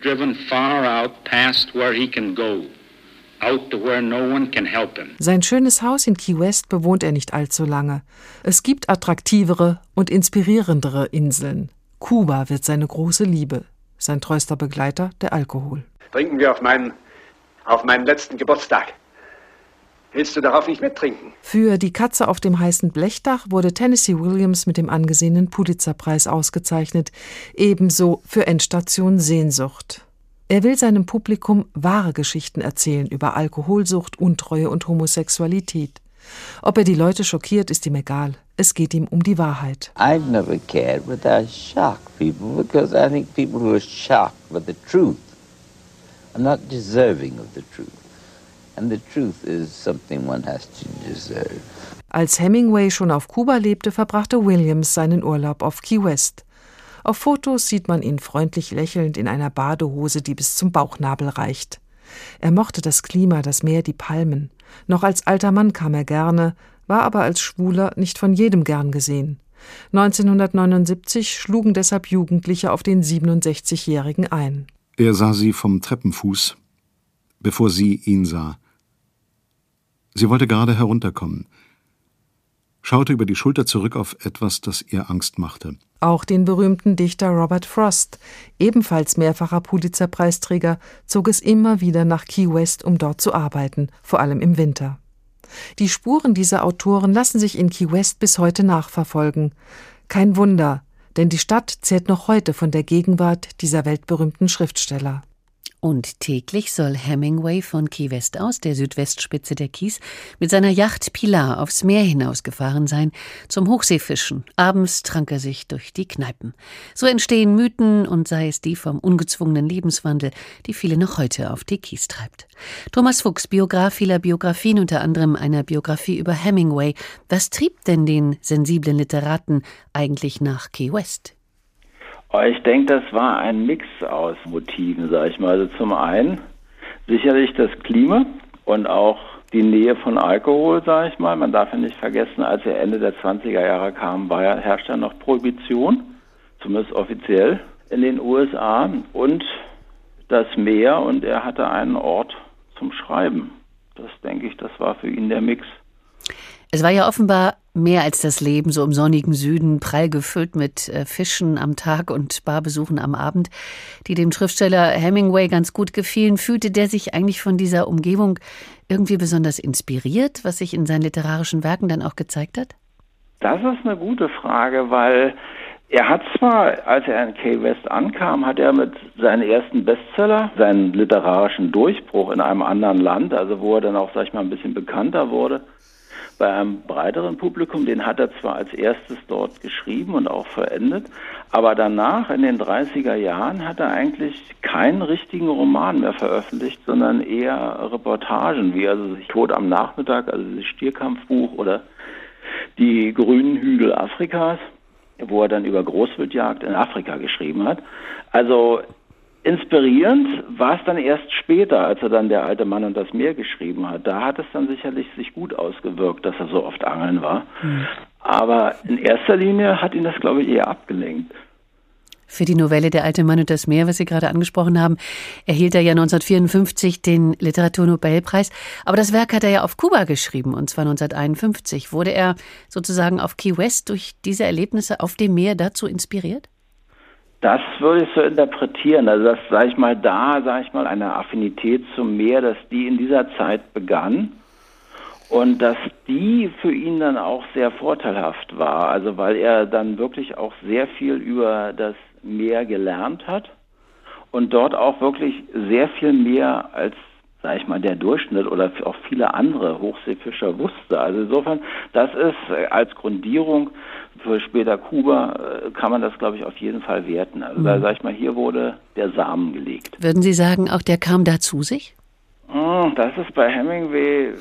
Out to where no one can help him. Sein schönes Haus in Key West bewohnt er nicht allzu lange. Es gibt attraktivere und inspirierendere Inseln. Kuba wird seine große Liebe. Sein treuster Begleiter, der Alkohol. Trinken wir auf meinen, auf meinen letzten Geburtstag. Willst du darauf nicht mittrinken? Für Die Katze auf dem heißen Blechdach wurde Tennessee Williams mit dem angesehenen Pulitzerpreis ausgezeichnet. Ebenso für Endstation Sehnsucht. Er will seinem Publikum wahre Geschichten erzählen über Alkoholsucht, Untreue und Homosexualität. Ob er die Leute schockiert, ist ihm egal. Es geht ihm um die Wahrheit. I've never cared whether I shock people because I think people who are shocked with the truth are not deserving of the truth. And the truth is something one has to deserve. Als Hemingway schon auf Kuba lebte, verbrachte Williams seinen Urlaub auf Key West. Auf Fotos sieht man ihn freundlich lächelnd in einer Badehose, die bis zum Bauchnabel reicht. Er mochte das Klima, das Meer, die Palmen. Noch als alter Mann kam er gerne, war aber als Schwuler nicht von jedem gern gesehen. neunzehnhundertneunundsiebzig schlugen deshalb Jugendliche auf den siebenundsechzigjährigen ein. Er sah sie vom Treppenfuß, bevor sie ihn sah. Sie wollte gerade herunterkommen, schaute über die Schulter zurück auf etwas, das ihr Angst machte. Auch den berühmten Dichter Robert Frost, ebenfalls mehrfacher Pulitzerpreisträger, zog es immer wieder nach Key West, um dort zu arbeiten, vor allem im Winter. Die Spuren dieser Autoren lassen sich in Key West bis heute nachverfolgen. Kein Wunder, denn die Stadt zehrt noch heute von der Gegenwart dieser weltberühmten Schriftsteller. Und täglich soll Hemingway von Key West aus, der Südwestspitze der Keys, mit seiner Yacht Pilar aufs Meer hinausgefahren sein, zum Hochseefischen. Abends trank er sich durch die Kneipen. So entstehen Mythen, und sei es die vom ungezwungenen Lebenswandel, die viele noch heute auf die Keys treibt. Thomas Fuchs, Biograf vieler Biografien, unter anderem einer Biografie über Hemingway. Was trieb denn den sensiblen Literaten eigentlich nach Key West? Ich denke, das war ein Mix aus Motiven, sag ich mal. Also zum einen sicherlich das Klima und auch die Nähe von Alkohol, sag ich mal. Man darf ja nicht vergessen, als er Ende der zwanziger Jahre kam, war ja, herrschte ja noch Prohibition, zumindest offiziell, in den U S A. Und das Meer, und er hatte einen Ort zum Schreiben. Das, denke ich, das war für ihn der Mix. Es war ja offenbar mehr als das Leben so im sonnigen Süden, prall gefüllt mit äh, Fischen am Tag und Barbesuchen am Abend, die dem Schriftsteller Hemingway ganz gut gefielen. Fühlte der sich eigentlich von dieser Umgebung irgendwie besonders inspiriert, was sich in seinen literarischen Werken dann auch gezeigt hat? Das ist eine gute Frage, weil er hat zwar, als er in Key West ankam, hat er mit seinen ersten Bestseller, seinen literarischen Durchbruch in einem anderen Land, also wo er dann auch, sag ich mal, ein bisschen bekannter wurde, bei einem breiteren Publikum, den hat er zwar als erstes dort geschrieben und auch verendet, aber danach, in den dreißiger Jahren, hat er eigentlich keinen richtigen Roman mehr veröffentlicht, sondern eher Reportagen, wie also Tod am Nachmittag, also das Stierkampfbuch oder die grünen Hügel Afrikas, wo er dann über Großwildjagd in Afrika geschrieben hat. Also inspirierend war es dann erst später, als er dann Der alte Mann und das Meer geschrieben hat. Da hat es dann sicherlich sich gut ausgewirkt, dass er so oft angeln war. Mhm. Aber in erster Linie hat ihn das, glaube ich, eher abgelenkt. Für die Novelle Der alte Mann und das Meer, was Sie gerade angesprochen haben, erhielt er ja neunzehnhundertvierundfünfzig den Literaturnobelpreis. Aber das Werk hat er ja auf Kuba geschrieben, und zwar neunzehnhunderteinundfünfzig. Wurde er sozusagen auf Key West durch diese Erlebnisse auf dem Meer dazu inspiriert? Das würde ich so interpretieren. Also dass, sage ich mal, da, sage ich mal, eine Affinität zum Meer, dass die in dieser Zeit begann. Und dass die für ihn dann auch sehr vorteilhaft war, also weil er dann wirklich auch sehr viel über das Meer gelernt hat und dort auch wirklich sehr viel mehr als, sag ich mal, der Durchschnitt oder auch viele andere Hochseefischer wusste. Also insofern, das ist als Grundierung für später Kuba, kann man das, glaube ich, auf jeden Fall werten. Also mhm. da, sag ich mal, hier wurde der Samen gelegt. Würden Sie sagen, auch der kam da zu sich? Das ist bei Hemingway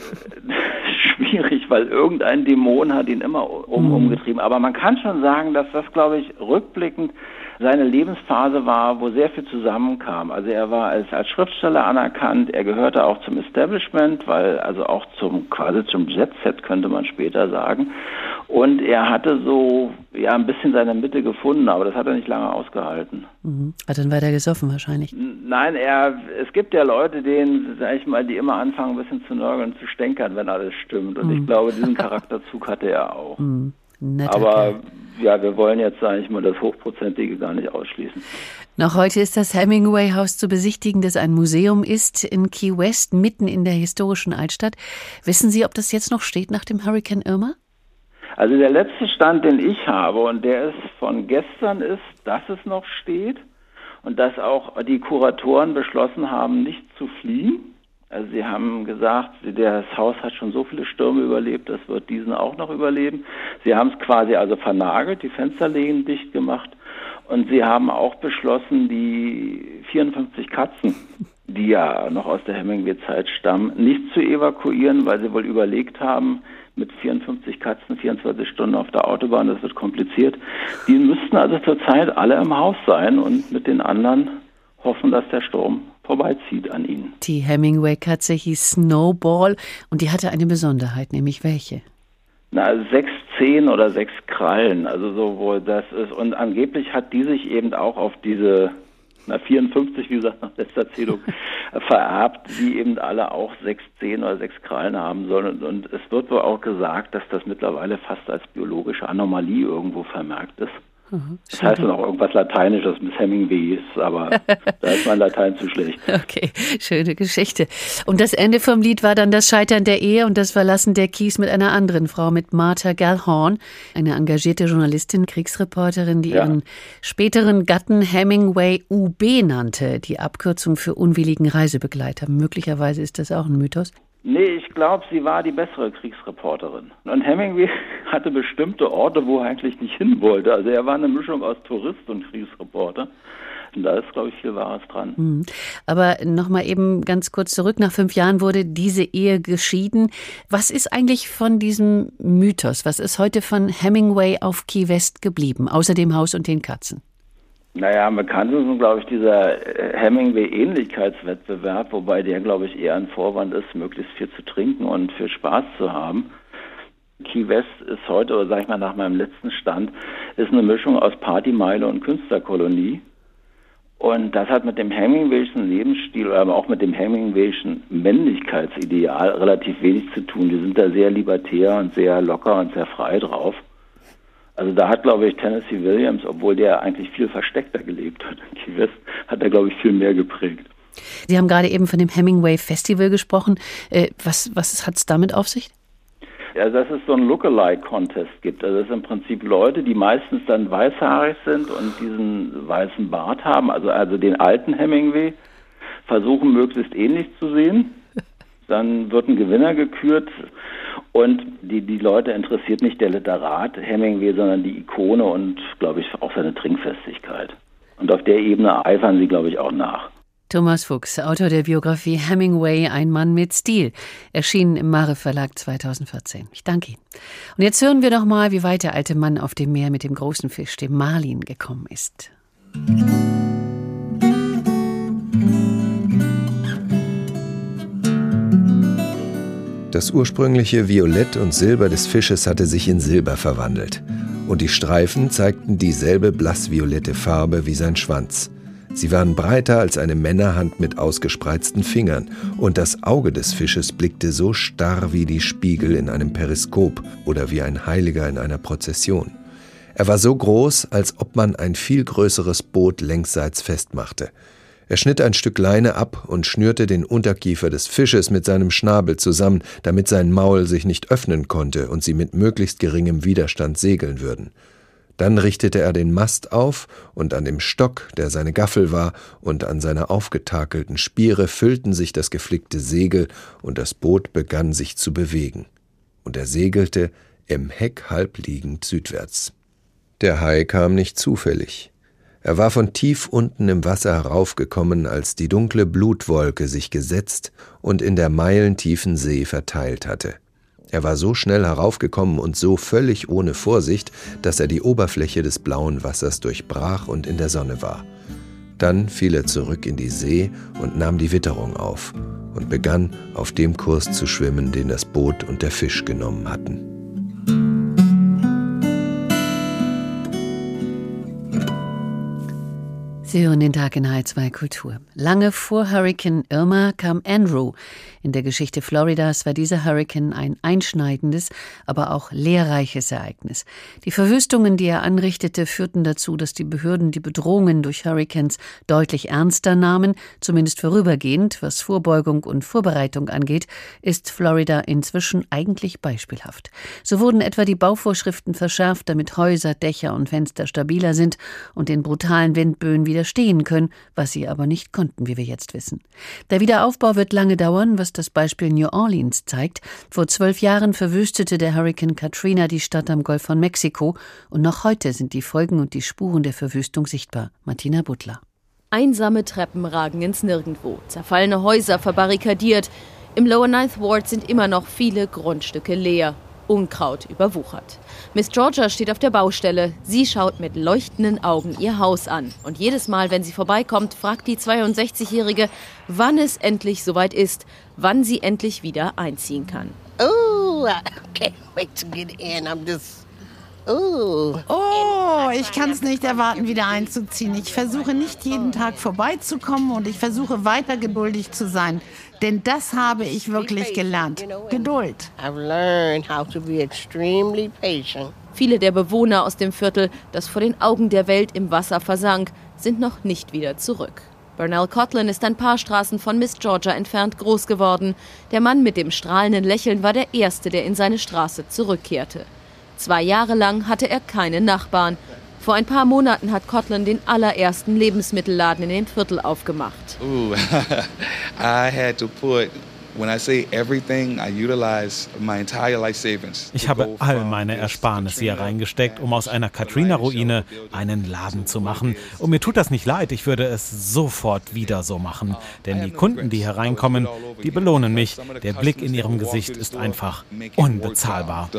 schwierig, weil irgendein Dämon hat ihn immer um, umgetrieben. Aber man kann schon sagen, dass das, glaube ich, rückblickend seine Lebensphase war, wo sehr viel zusammenkam. Also er war als, als Schriftsteller anerkannt, er gehörte auch zum Establishment, weil also auch zum quasi zum Jet-Set könnte man später sagen. Und er hatte so ja ein bisschen seine Mitte gefunden, aber das hat er nicht lange ausgehalten. Mhm. Hat dann weiter gesoffen wahrscheinlich. Nein, er es gibt ja Leute, denen, sag ich mal, die immer anfangen, ein bisschen zu nörgeln, zu stänkern, wenn alles stimmt. Und mhm. ich glaube, diesen Charakterzug hatte er auch. Mhm. Aber Kerl. Ja, wir wollen jetzt, sage ich mal, das Hochprozentige gar nicht ausschließen. Noch heute ist das Hemingway-Haus zu besichtigen, das ein Museum ist in Key West, mitten in der historischen Altstadt. Wissen Sie, ob das jetzt noch steht nach dem Hurrikan Irma? Also der letzte Stand, den ich habe, und der ist von gestern, ist, dass es noch steht und dass auch die Kuratoren beschlossen haben, nicht zu fliehen. Also sie haben gesagt, das Haus hat schon so viele Stürme überlebt, das wird diesen auch noch überleben. Sie haben es quasi also vernagelt, die Fensterläden dicht gemacht und sie haben auch beschlossen, die vierundfünfzig Katzen, die ja noch aus der Hemingway-Zeit stammen, nicht zu evakuieren, weil sie wohl überlegt haben, mit vierundfünfzig Katzen vierundzwanzig Stunden auf der Autobahn, das wird kompliziert. Die müssten also zurzeit alle im Haus sein und mit den anderen hoffen, dass der Sturm vorbeizieht an ihnen. Die Hemingway-Katze hieß Snowball und die hatte eine Besonderheit, nämlich welche? Na, sechs Zehen oder sechs Krallen, also so wohl das ist. Und angeblich hat die sich eben auch auf diese, na vierundfünfzig, wie gesagt, nach letzter Zählung, vererbt, die eben alle auch sechs Zehen oder sechs Krallen haben sollen. Und, und es wird wohl auch gesagt, dass das mittlerweile fast als biologische Anomalie irgendwo vermerkt ist. Mhm, das heißt dann auch irgendwas Lateinisches, Miss Hemingway ist, aber da ist mein Latein zu schlecht. Okay, schöne Geschichte. Und das Ende vom Lied war dann das Scheitern der Ehe und das Verlassen der Keys mit einer anderen Frau, mit Martha Gellhorn, eine engagierte Journalistin, Kriegsreporterin, die ja. ihren späteren Gatten Hemingway U B nannte, die Abkürzung für unwilligen Reisebegleiter. Möglicherweise ist das auch ein Mythos. Nee, ich glaube, sie war die bessere Kriegsreporterin. Und Hemingway hatte bestimmte Orte, wo er eigentlich nicht hin wollte. Also er war eine Mischung aus Tourist und Kriegsreporter. Und da ist, glaube ich, viel Wahres dran. Mhm. Aber nochmal eben ganz kurz zurück. Nach fünf Jahren wurde diese Ehe geschieden. Was ist eigentlich von diesem Mythos? Was ist heute von Hemingway auf Key West geblieben, außer dem Haus und den Katzen? Naja, am bekanntesten ist, glaube ich, dieser Hemingway-Ähnlichkeitswettbewerb, wobei der, glaube ich, eher ein Vorwand ist, möglichst viel zu trinken und viel Spaß zu haben. Key West ist heute, oder sag ich mal nach meinem letzten Stand, ist eine Mischung aus Partymeile und Künstlerkolonie. Und das hat mit dem Hemingwayschen Lebensstil, aber auch mit dem Hemingwayschen Männlichkeitsideal relativ wenig zu tun. Die sind da sehr libertär und sehr locker und sehr frei drauf. Also da hat, glaube ich, Tennessee Williams, obwohl der eigentlich viel versteckter gelebt hat in Key West, hat er, glaube ich, viel mehr geprägt. Sie haben gerade eben von dem Hemingway Festival gesprochen. Äh, was was hat es damit auf sich? Ja, dass es so einen Lookalike-Contest gibt. Also das sind im Prinzip Leute, die meistens dann weißhaarig sind und diesen weißen Bart haben, also, also den alten Hemingway, versuchen möglichst ähnlich zu sehen. Dann wird ein Gewinner gekürt. Und die, die Leute interessiert nicht der Literat Hemingway, sondern die Ikone und, glaube ich, auch seine Trinkfestigkeit. Und auf der Ebene eifern sie, glaube ich, auch nach. Thomas Fuchs, Autor der Biografie Hemingway, ein Mann mit Stil, erschienen im Mare Verlag zweitausendvierzehn. Ich danke Ihnen. Und jetzt hören wir doch mal, wie weit der alte Mann auf dem Meer mit dem großen Fisch, dem Marlin, gekommen ist. Das ursprüngliche Violett und Silber des Fisches hatte sich in Silber verwandelt. Und die Streifen zeigten dieselbe blassviolette Farbe wie sein Schwanz. Sie waren breiter als eine Männerhand mit ausgespreizten Fingern. Und das Auge des Fisches blickte so starr wie die Spiegel in einem Periskop oder wie ein Heiliger in einer Prozession. Er war so groß, als ob man ein viel größeres Boot längsseits festmachte. Er schnitt ein Stück Leine ab und schnürte den Unterkiefer des Fisches mit seinem Schnabel zusammen, damit sein Maul sich nicht öffnen konnte und sie mit möglichst geringem Widerstand segeln würden. Dann richtete er den Mast auf, und an dem Stock, der seine Gaffel war, und an seiner aufgetakelten Spiere füllten sich das geflickte Segel, und das Boot begann sich zu bewegen. Und er segelte im Heck halb liegend südwärts. Der Hai kam nicht zufällig. Er war von tief unten im Wasser heraufgekommen, als die dunkle Blutwolke sich gesetzt und in der meilentiefen See verteilt hatte. Er war so schnell heraufgekommen und so völlig ohne Vorsicht, dass er die Oberfläche des blauen Wassers durchbrach und in der Sonne war. Dann fiel er zurück in die See und nahm die Witterung auf und begann, auf dem Kurs zu schwimmen, den das Boot und der Fisch genommen hatten. Sie hören den Tag in H zwei Kultur. Lange vor Hurrikan Irma kam Andrew. In der Geschichte Floridas war dieser Hurrikan ein einschneidendes, aber auch lehrreiches Ereignis. Die Verwüstungen, die er anrichtete, führten dazu, dass die Behörden die Bedrohungen durch Hurrikans deutlich ernster nahmen, zumindest vorübergehend. Was Vorbeugung und Vorbereitung angeht, ist Florida inzwischen eigentlich beispielhaft. So wurden etwa die Bauvorschriften verschärft, damit Häuser, Dächer und Fenster stabiler sind und den brutalen Windböen widerstehen können, was sie aber nicht konnten, wie wir jetzt wissen. Der Wiederaufbau wird lange dauern, was das Beispiel New Orleans zeigt. Vor zwölf Jahren verwüstete der Hurrikan Katrina die Stadt am Golf von Mexiko und noch heute sind die Folgen und die Spuren der Verwüstung sichtbar. Martina Butler. Einsame Treppen ragen ins Nirgendwo, zerfallene Häuser verbarrikadiert. Im Lower Ninth Ward sind immer noch viele Grundstücke leer. Unkraut überwuchert. Miss Georgia steht auf der Baustelle. Sie schaut mit leuchtenden Augen ihr Haus an. Und jedes Mal, wenn sie vorbeikommt, fragt die zweiundsechzigjährige, wann es endlich soweit ist, wann sie endlich wieder einziehen kann. Oh, I can't wait to get in. I'm just... Oh. Oh, ich kann es nicht erwarten, wieder einzuziehen. Ich versuche nicht jeden Tag vorbeizukommen und ich versuche weiter geduldig zu sein. Denn das habe ich wirklich gelernt. Geduld. Viele der Bewohner aus dem Viertel, das vor den Augen der Welt im Wasser versank, sind noch nicht wieder zurück. Burnell Coughlin ist ein paar Straßen von Miss Georgia entfernt groß geworden. Der Mann mit dem strahlenden Lächeln war der Erste, der in seine Straße zurückkehrte. Zwei Jahre lang hatte er keine Nachbarn. Vor ein paar Monaten hat Coughlin den allerersten Lebensmittelladen in dem Viertel aufgemacht. Ooh, I had to put, when I say everything, I utilize my entire life savings. Ich habe all meine Ersparnisse hier reingesteckt, um aus einer Katrina-Ruine einen Laden zu machen. Und mir tut das nicht leid, ich würde es sofort wieder so machen. Denn die Kunden, die hier reinkommen, die belohnen mich. Der Blick in ihrem Gesicht ist einfach unbezahlbar.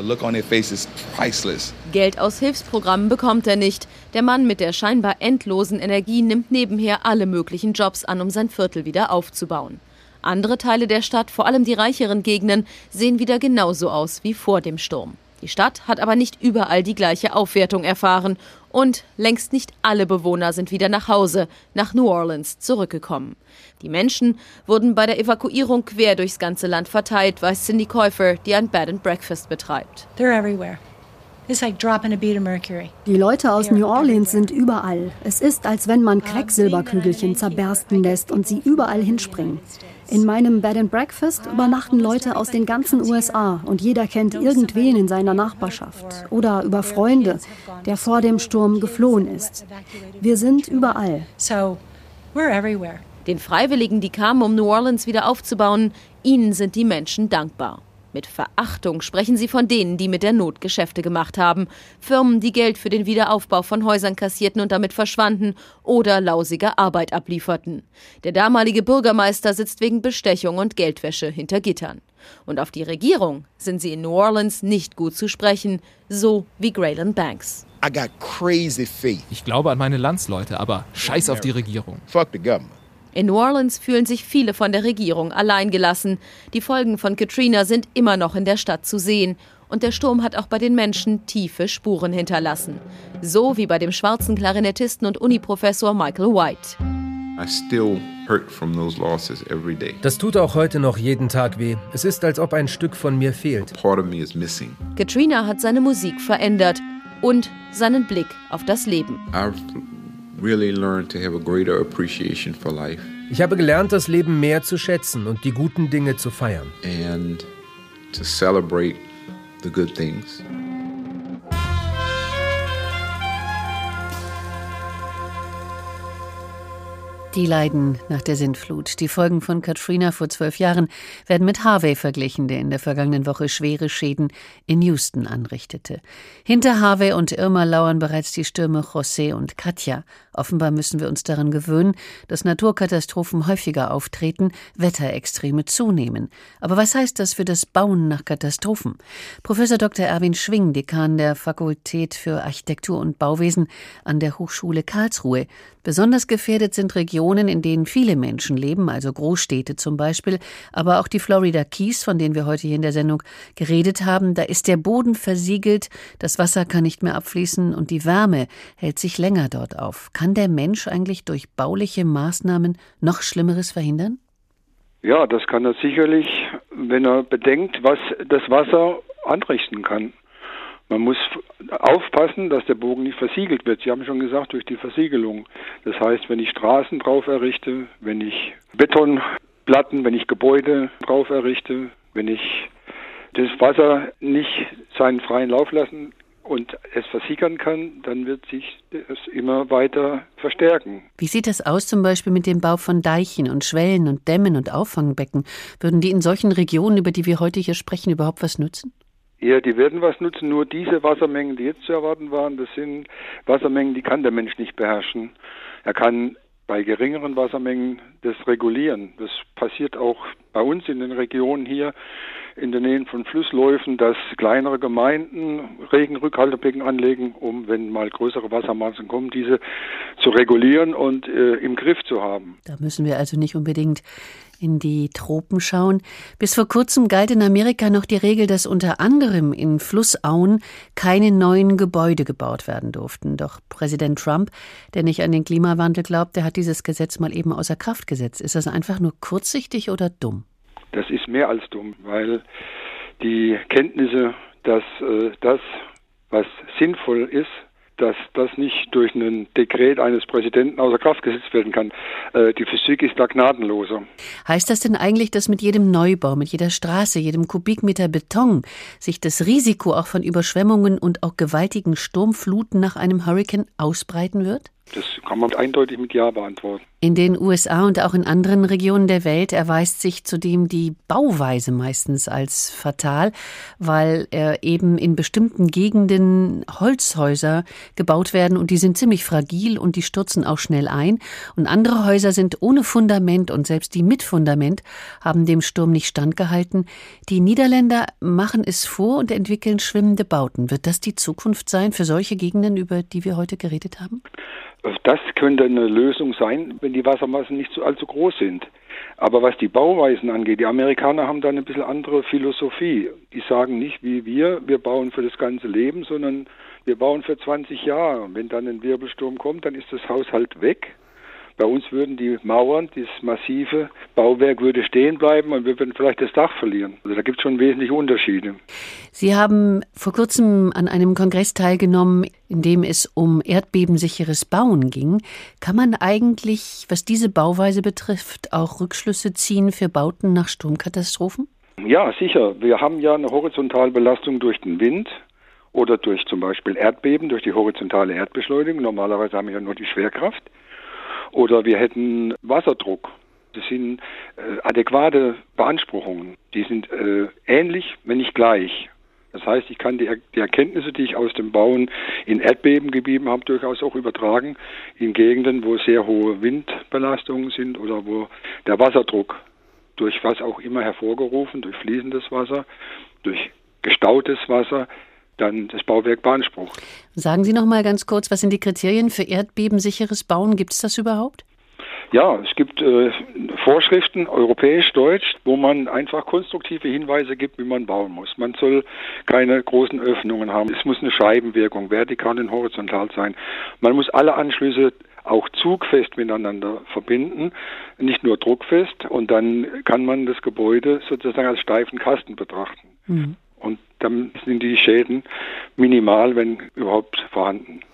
Geld aus Hilfsprogrammen bekommt er nicht. Der Mann mit der scheinbar endlosen Energie nimmt nebenher alle möglichen Jobs an, um sein Viertel wieder aufzubauen. Andere Teile der Stadt, vor allem die reicheren Gegenden, sehen wieder genauso aus wie vor dem Sturm. Die Stadt hat aber nicht überall die gleiche Aufwertung erfahren. Und längst nicht alle Bewohner sind wieder nach Hause, nach New Orleans zurückgekommen. Die Menschen wurden bei der Evakuierung quer durchs ganze Land verteilt, weiß Cindy Käufer, die ein Bed and Breakfast betreibt. They're everywhere. It's like dropping a bead of mercury. Die Leute aus New Orleans sind überall. Es ist, als wenn man Quecksilberkügelchen zerbersten lässt und sie überall hinspringen. In meinem Bed and Breakfast übernachten Leute aus den ganzen U S A und jeder kennt irgendwen in seiner Nachbarschaft oder über Freunde, der vor dem Sturm geflohen ist. Wir sind überall. So, we're everywhere. Den Freiwilligen, die kamen, um New Orleans wieder aufzubauen, ihnen sind die Menschen dankbar. Mit Verachtung sprechen sie von denen, die mit der Not Geschäfte gemacht haben. Firmen, die Geld für den Wiederaufbau von Häusern kassierten und damit verschwanden oder lausige Arbeit ablieferten. Der damalige Bürgermeister sitzt wegen Bestechung und Geldwäsche hinter Gittern. Und auf die Regierung sind sie in New Orleans nicht gut zu sprechen, so wie Graylin Banks. I got crazy faith. Ich glaube an meine Landsleute, aber scheiß auf die Regierung. Fuck the government. In New Orleans fühlen sich viele von der Regierung alleingelassen. Die Folgen von Katrina sind immer noch in der Stadt zu sehen. Und der Sturm hat auch bei den Menschen tiefe Spuren hinterlassen. So wie bei dem schwarzen Klarinettisten und Uniprofessor Michael White. I still hurt from those losses every day. Das tut auch heute noch jeden Tag weh. Es ist, als ob ein Stück von mir fehlt. Part of me is missing. Katrina hat seine Musik verändert und seinen Blick auf das Leben. I've really learned to have a greater appreciation for life. Ich habe gelernt, das Leben mehr zu schätzen und die guten Dinge zu feiern. And to celebrate the good things. Die leiden nach der Sintflut. Die Folgen von Katrina vor zwölf Jahren werden mit Harvey verglichen, der in der vergangenen Woche schwere Schäden in Houston anrichtete. Hinter Harvey und Irma lauern bereits die Stürme José und Katja. Offenbar müssen wir uns daran gewöhnen, dass Naturkatastrophen häufiger auftreten, Wetterextreme zunehmen. Aber was heißt das für das Bauen nach Katastrophen? Professor Doktor Erwin Schwing, Dekan der Fakultät für Architektur und Bauwesen an der Hochschule Karlsruhe. Besonders gefährdet sind Regionen, in denen viele Menschen leben, also Großstädte zum Beispiel, aber auch die Florida Keys, von denen wir heute hier in der Sendung geredet haben. Da ist der Boden versiegelt, das Wasser kann nicht mehr abfließen und die Wärme hält sich länger dort auf. Kann der Mensch eigentlich durch bauliche Maßnahmen noch Schlimmeres verhindern? Ja, das kann er sicherlich, wenn er bedenkt, was das Wasser anrichten kann. Man muss aufpassen, dass der Bogen nicht versiegelt wird. Sie haben schon gesagt, durch die Versiegelung. Das heißt, wenn ich Straßen drauf errichte, wenn ich Betonplatten, wenn ich Gebäude drauf errichte, wenn ich das Wasser nicht seinen freien Lauf lassen und es versickern kann, dann wird sich es immer weiter verstärken. Wie sieht das aus zum Beispiel mit dem Bau von Deichen und Schwellen und Dämmen und Auffangbecken? Würden die in solchen Regionen, über die wir heute hier sprechen, überhaupt was nutzen? Ja, die werden was nutzen, nur diese Wassermengen, die jetzt zu erwarten waren, das sind Wassermengen, die kann der Mensch nicht beherrschen. Er kann bei geringeren Wassermengen das regulieren. Das passiert auch bei uns in den Regionen hier in der Nähe von Flussläufen, dass kleinere Gemeinden Regenrückhaltebecken anlegen, um, wenn mal größere Wassermassen kommen, diese zu regulieren und äh, im Griff zu haben. Da müssen wir also nicht unbedingt in die Tropen schauen. Bis vor kurzem galt in Amerika noch die Regel, dass unter anderem in Flussauen keine neuen Gebäude gebaut werden durften. Doch Präsident Trump, der nicht an den Klimawandel glaubt, der hat dieses Gesetz mal eben außer Kraft gesetzt. Ist das einfach nur kurzsichtig oder dumm? Das ist mehr als dumm, weil die Kenntnisse, dass äh, das, was sinnvoll ist, dass das nicht durch ein Dekret eines Präsidenten außer Kraft gesetzt werden kann. Äh, die Physik ist da gnadenloser. Heißt das denn eigentlich, dass mit jedem Neubau, mit jeder Straße, jedem Kubikmeter Beton sich das Risiko auch von Überschwemmungen und auch gewaltigen Sturmfluten nach einem Hurrikan ausbreiten wird? Das kann man eindeutig mit Ja beantworten. In den U S A und auch in anderen Regionen der Welt erweist sich zudem die Bauweise meistens als fatal, weil äh, eben in bestimmten Gegenden Holzhäuser gebaut werden und die sind ziemlich fragil und die stürzen auch schnell ein. Und andere Häuser sind ohne Fundament und selbst die mit Fundament haben dem Sturm nicht standgehalten. Die Niederländer machen es vor und entwickeln schwimmende Bauten. Wird das die Zukunft sein für solche Gegenden, über die wir heute geredet haben? Das könnte eine Lösung sein, wenn die Wassermassen nicht so allzu groß sind. Aber was die Bauweisen angeht, die Amerikaner haben da eine bisschen andere Philosophie. Die sagen nicht wie wir, wir bauen für das ganze Leben, sondern wir bauen für zwanzig Jahre. Und wenn dann ein Wirbelsturm kommt, dann ist das Haus halt weg. Bei uns würden die Mauern, dieses massive Bauwerk würde stehen bleiben und wir würden vielleicht das Dach verlieren. Also da gibt es schon wesentliche Unterschiede. Sie haben vor kurzem an einem Kongress teilgenommen, in dem es um erdbebensicheres Bauen ging. Kann man eigentlich, was diese Bauweise betrifft, auch Rückschlüsse ziehen für Bauten nach Sturmkatastrophen? Ja, sicher. Wir haben ja eine Horizontalbelastung durch den Wind oder durch zum Beispiel Erdbeben, durch die horizontale Erdbeschleunigung. Normalerweise haben wir ja nur die Schwerkraft. Oder wir hätten Wasserdruck. Das sind äh, adäquate Beanspruchungen. Die sind äh, ähnlich, wenn nicht gleich. Das heißt, ich kann die, er- die Erkenntnisse, die ich aus dem Bauen in Erdbebengebieten habe, durchaus auch übertragen in Gegenden, wo sehr hohe Windbelastungen sind oder wo der Wasserdruck durch was auch immer hervorgerufen, durch fließendes Wasser, durch gestautes Wasser, dann das Bauwerk beansprucht. Sagen Sie noch mal ganz kurz, was sind die Kriterien für erdbebensicheres Bauen? Gibt es das überhaupt? Ja, es gibt äh, Vorschriften, europäisch, deutsch, wo man einfach konstruktive Hinweise gibt, wie man bauen muss. Man soll keine großen Öffnungen haben. Es muss eine Scheibenwirkung, vertikal und horizontal sein. Man muss alle Anschlüsse auch zugfest miteinander verbinden, nicht nur druckfest. Und dann kann man das Gebäude sozusagen als steifen Kasten betrachten. Mhm. Und dann sind die Schäden minimal, wenn überhaupt vorhanden.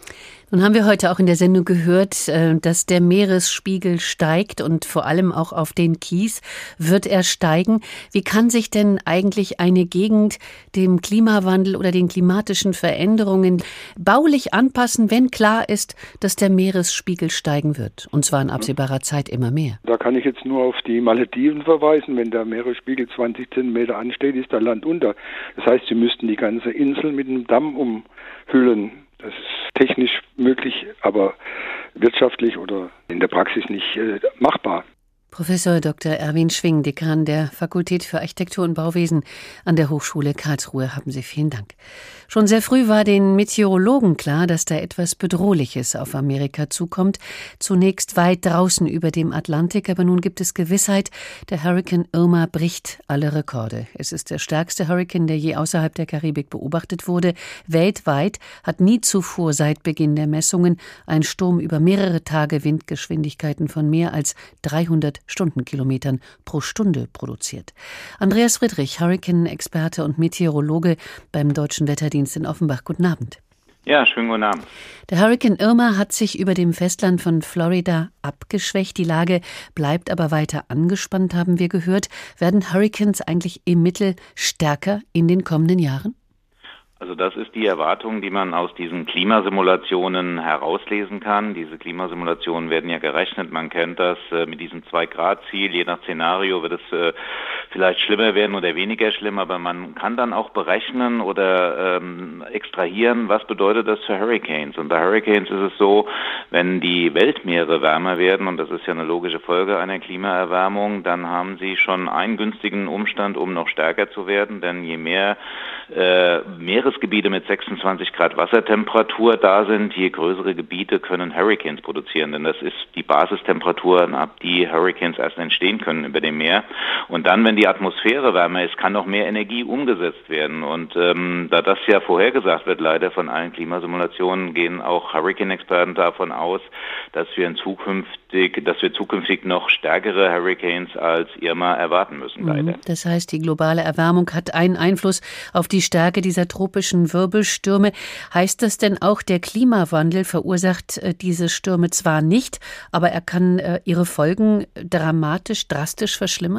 Nun haben wir heute auch in der Sendung gehört, dass der Meeresspiegel steigt und vor allem auch auf den Keys wird er steigen. Wie kann sich denn eigentlich eine Gegend dem Klimawandel oder den klimatischen Veränderungen baulich anpassen, wenn klar ist, dass der Meeresspiegel steigen wird? Und zwar in absehbarer Zeit immer mehr. Da kann ich jetzt nur auf die Malediven verweisen. Wenn der Meeresspiegel zwanzig Zentimeter ansteht, ist der Land unter. Das heißt, sie müssten die ganze Insel mit einem Damm umhüllen. Das ist technisch möglich, aber wirtschaftlich oder in der Praxis nicht äh, machbar. Professor Doktor Erwin Schwing, Dekan der Fakultät für Architektur und Bauwesen an der Hochschule Karlsruhe, haben Sie vielen Dank. Schon sehr früh war den Meteorologen klar, dass da etwas Bedrohliches auf Amerika zukommt. Zunächst weit draußen über dem Atlantik, aber nun gibt es Gewissheit, der Hurrikan Irma bricht alle Rekorde. Es ist der stärkste Hurrikan, der je außerhalb der Karibik beobachtet wurde. Weltweit hat nie zuvor seit Beginn der Messungen ein Sturm über mehrere Tage Windgeschwindigkeiten von mehr als dreihundert Stundenkilometern pro Stunde produziert. Andreas Friedrich, Hurrikan-Experte und Meteorologe beim Deutschen Wetterdienst in Offenbach. Guten Abend. Ja, schönen guten Abend. Der Hurrikan Irma hat sich über dem Festland von Florida abgeschwächt. Die Lage bleibt aber weiter angespannt, haben wir gehört. Werden Hurrikans eigentlich im Mittel stärker in den kommenden Jahren? Also das ist die Erwartung, die man aus diesen Klimasimulationen herauslesen kann. Diese Klimasimulationen werden ja gerechnet. Man kennt das äh, mit diesem zwei Grad Ziel. Je nach Szenario wird es äh, vielleicht schlimmer werden oder weniger schlimm. Aber man kann dann auch berechnen oder ähm, extrahieren, was bedeutet das für Hurricanes. Und bei Hurricanes ist es so, wenn die Weltmeere wärmer werden, und das ist ja eine logische Folge einer Klimaerwärmung, dann haben sie schon einen günstigen Umstand, um noch stärker zu werden. Denn je mehr äh, Meeresgebiete mit sechsundzwanzig Grad Wassertemperatur da sind, je größere Gebiete können Hurricanes produzieren, denn das ist die Basistemperatur, ab die Hurricanes erst entstehen können über dem Meer. Und dann, wenn die Atmosphäre wärmer ist, kann noch mehr Energie umgesetzt werden. Und ähm, da das ja vorhergesagt wird, leider von allen Klimasimulationen, gehen auch Hurricane-Experten davon aus, dass wir in zukünftig, dass wir zukünftig noch stärkere Hurricanes als Irma erwarten müssen, leider. Das heißt, die globale Erwärmung hat einen Einfluss auf die Stärke dieser tropischen Wirbelstürme. Heißt das denn auch, der Klimawandel verursacht äh, diese Stürme zwar nicht, aber er kann äh, ihre Folgen dramatisch, drastisch verschlimmern?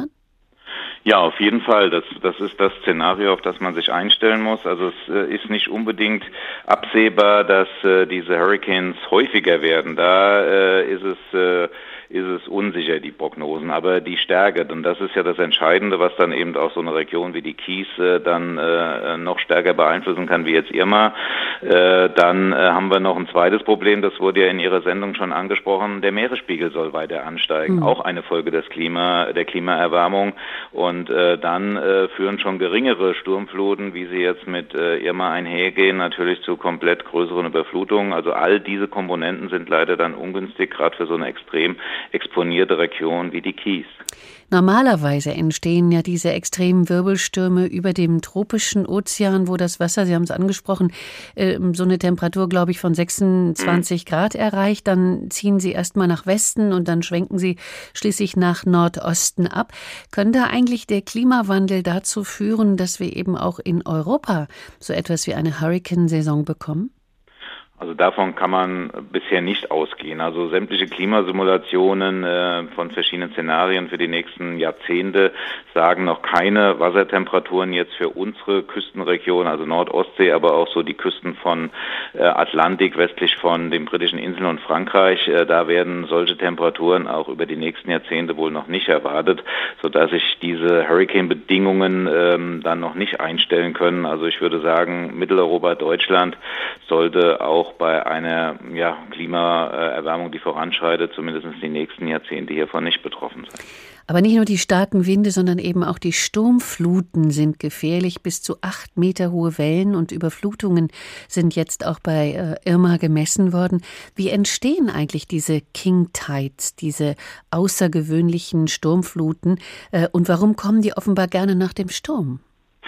Ja, auf jeden Fall. Das, das ist das Szenario, auf das man sich einstellen muss. Also es äh, ist nicht unbedingt absehbar, dass äh, diese Hurricanes häufiger werden. Da äh, ist es äh, ist es unsicher, die Prognosen, aber die Stärke, und das ist ja das Entscheidende, was dann eben auch so eine Region wie die Keys äh, dann äh, noch stärker beeinflussen kann, wie jetzt Irma. Äh, dann äh, haben wir noch ein zweites Problem, das wurde ja in Ihrer Sendung schon angesprochen, der Meeresspiegel soll weiter ansteigen, mhm. auch eine Folge des Klima, der Klimaerwärmung, und äh, dann äh, führen schon geringere Sturmfluten, wie sie jetzt mit äh, Irma einhergehen, natürlich zu komplett größeren Überflutungen. Also all diese Komponenten sind leider dann ungünstig, gerade für so eine extrem exponierte Region wie die Keys. Normalerweise entstehen ja diese extremen Wirbelstürme über dem tropischen Ozean, wo das Wasser, Sie haben es angesprochen, so eine Temperatur, glaube ich, von sechsundzwanzig mhm. Grad erreicht. Dann ziehen sie erstmal nach Westen und dann schwenken sie schließlich nach Nordosten ab. Könnte eigentlich der Klimawandel dazu führen, dass wir eben auch in Europa so etwas wie eine Hurrikansaison bekommen? Also davon kann man bisher nicht ausgehen. Also sämtliche Klimasimulationen äh, von verschiedenen Szenarien für die nächsten Jahrzehnte sagen noch keine Wassertemperaturen jetzt für unsere Küstenregion, also Nordostsee, aber auch so die Küsten von äh, Atlantik, westlich von den britischen Inseln und Frankreich. Äh, da werden solche Temperaturen auch über die nächsten Jahrzehnte wohl noch nicht erwartet, sodass sich diese Hurricane-Bedingungen ähm, dann noch nicht einstellen können. Also ich würde sagen, Mitteleuropa, Deutschland sollte auch bei einer ja, Klimaerwärmung, die voranschreitet, zumindest die nächsten Jahrzehnte hiervon nicht betroffen sein. Aber nicht nur die starken Winde, sondern eben auch die Sturmfluten sind gefährlich. Bis zu acht Meter hohe Wellen und Überflutungen sind jetzt auch bei äh, Irma gemessen worden. Wie entstehen eigentlich diese King Tides, diese außergewöhnlichen Sturmfluten? Äh, und warum kommen die offenbar gerne nach dem Sturm?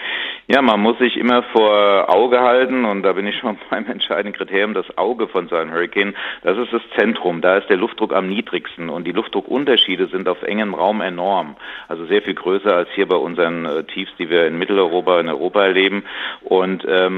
Ja, man muss sich immer vor Auge halten, und da bin ich schon beim entscheidenden Kriterium, das Auge von so einem Hurrikan, das ist das Zentrum, da ist der Luftdruck am niedrigsten, und die Luftdruckunterschiede sind auf engem Raum enorm, also sehr viel größer als hier bei unseren äh, Tiefs, die wir in Mitteleuropa, in Europa erleben, und ähm,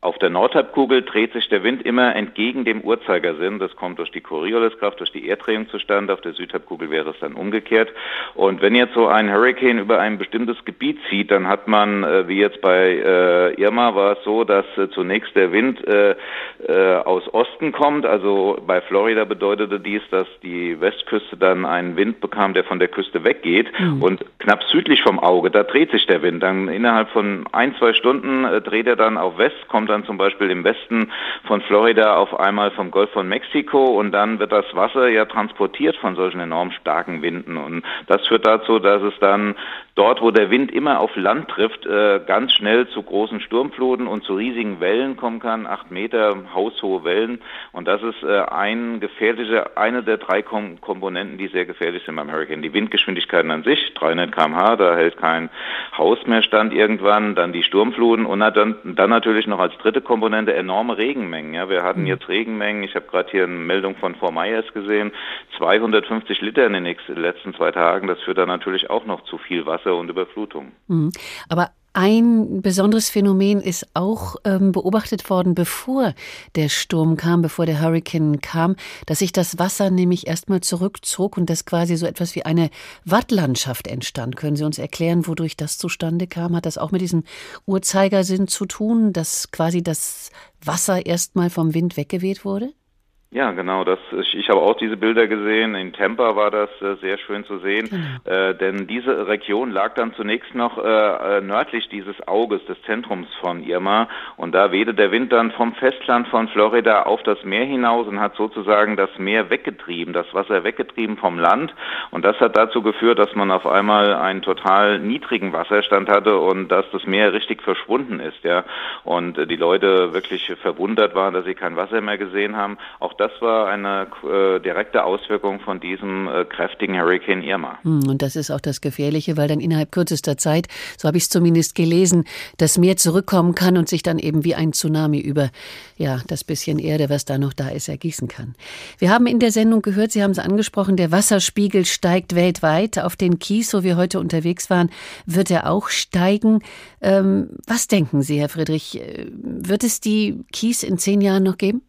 Auf der Nordhalbkugel dreht sich der Wind immer entgegen dem Uhrzeigersinn. Das kommt durch die Corioliskraft, durch die Erddrahung zustande. Auf der Südhalbkugel wäre es dann umgekehrt. Und wenn jetzt so ein Hurricane über ein bestimmtes Gebiet zieht, dann hat man, äh, wie jetzt bei äh, Irma, war es so, dass äh, zunächst der Wind äh, äh, aus Osten kommt. Also bei Florida bedeutete dies, dass die Westküste dann einen Wind bekam, der von der Küste weggeht. Mhm. Und knapp südlich vom Auge, da dreht sich der Wind. Dann innerhalb von ein, zwei Stunden äh, dreht er dann auf West, kommt dann zum Beispiel im Westen von Florida auf einmal vom Golf von Mexiko und dann wird das Wasser ja transportiert von solchen enorm starken Winden und das führt dazu, dass es dann dort, wo der Wind immer auf Land trifft, äh, ganz schnell zu großen Sturmfluten und zu riesigen Wellen kommen kann, acht Meter haushohe Wellen und das ist äh, ein gefährlicher, eine der drei Kom- Komponenten, die sehr gefährlich sind beim Hurricane. Die Windgeschwindigkeiten an sich, dreihundert Kilometer pro Stunde, da hält kein Haus mehr stand irgendwann, dann die Sturmfluten und dann, dann natürlich noch als dritte Komponente enorme Regenmengen. Ja, wir hatten jetzt Regenmengen, ich habe gerade hier eine Meldung von Fort Myers gesehen, zweihundertfünfzig Liter in den nächsten, letzten zwei Tagen, das führt dann natürlich auch noch zu viel Wasser und Überflutung. Mhm. Aber ein besonderes Phänomen ist auch ähm, beobachtet worden, bevor der Sturm kam, bevor der Hurrikan kam, dass sich das Wasser nämlich erstmal zurückzog und dass quasi so etwas wie eine Wattlandschaft entstand. Können Sie uns erklären, wodurch das zustande kam? Hat das auch mit diesem Uhrzeigersinn zu tun, dass quasi das Wasser erstmal vom Wind weggeweht wurde? Ja, genau. Das, ich, ich habe auch diese Bilder gesehen. In Tampa war das äh, sehr schön zu sehen, mhm. äh, denn diese Region lag dann zunächst noch äh, nördlich dieses Auges, des Zentrums von Irma. Und da wehte der Wind dann vom Festland von Florida auf das Meer hinaus und hat sozusagen das Meer weggetrieben, das Wasser weggetrieben vom Land. Und das hat dazu geführt, dass man auf einmal einen total niedrigen Wasserstand hatte und dass das Meer richtig verschwunden ist. Ja, und äh, die Leute wirklich verwundert waren, dass sie kein Wasser mehr gesehen haben. Auch das war eine äh, direkte Auswirkung von diesem äh, kräftigen Hurrikan Irma. Und das ist auch das Gefährliche, weil dann innerhalb kürzester Zeit, so habe ich es zumindest gelesen, das Meer zurückkommen kann und sich dann eben wie ein Tsunami über ja, das bisschen Erde, was da noch da ist, ergießen kann. Wir haben in der Sendung gehört, Sie haben es angesprochen, der Wasserspiegel steigt weltweit. Auf den Kies, wo wir heute unterwegs waren, wird er auch steigen. Ähm, was denken Sie, Herr Friedrich? Wird es die Kies in zehn Jahren noch geben?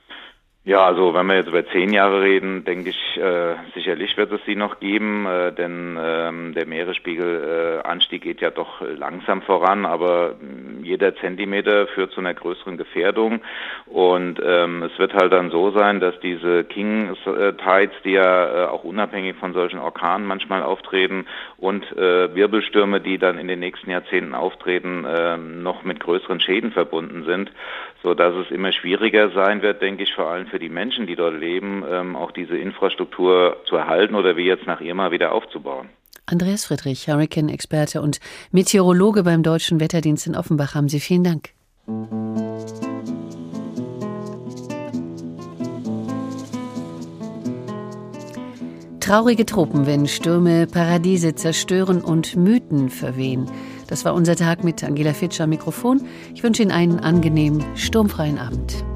Ja, also wenn wir jetzt über zehn Jahre reden, denke ich, äh, sicherlich wird es sie noch geben, äh, denn ähm, der Meeresspiegelanstieg äh, geht ja doch langsam voran, aber äh, jeder Zentimeter führt zu einer größeren Gefährdung und ähm, es wird halt dann so sein, dass diese King Tides, die ja äh, auch unabhängig von solchen Orkanen manchmal auftreten und äh, Wirbelstürme, die dann in den nächsten Jahrzehnten auftreten, äh, noch mit größeren Schäden verbunden sind, so dass es immer schwieriger sein wird, denke ich, vor allem für die Menschen, die dort leben, ähm, auch diese Infrastruktur zu erhalten oder wie jetzt nach Irma wieder aufzubauen. Andreas Friedrich, Hurrikan-Experte und Meteorologe beim Deutschen Wetterdienst in Offenbach, haben Sie vielen Dank. Traurige Tropen, wenn Stürme Paradiese zerstören und Mythen verwehen. Das war unser Tag mit Angela Fitsch am Mikrofon. Ich wünsche Ihnen einen angenehmen, sturmfreien Abend.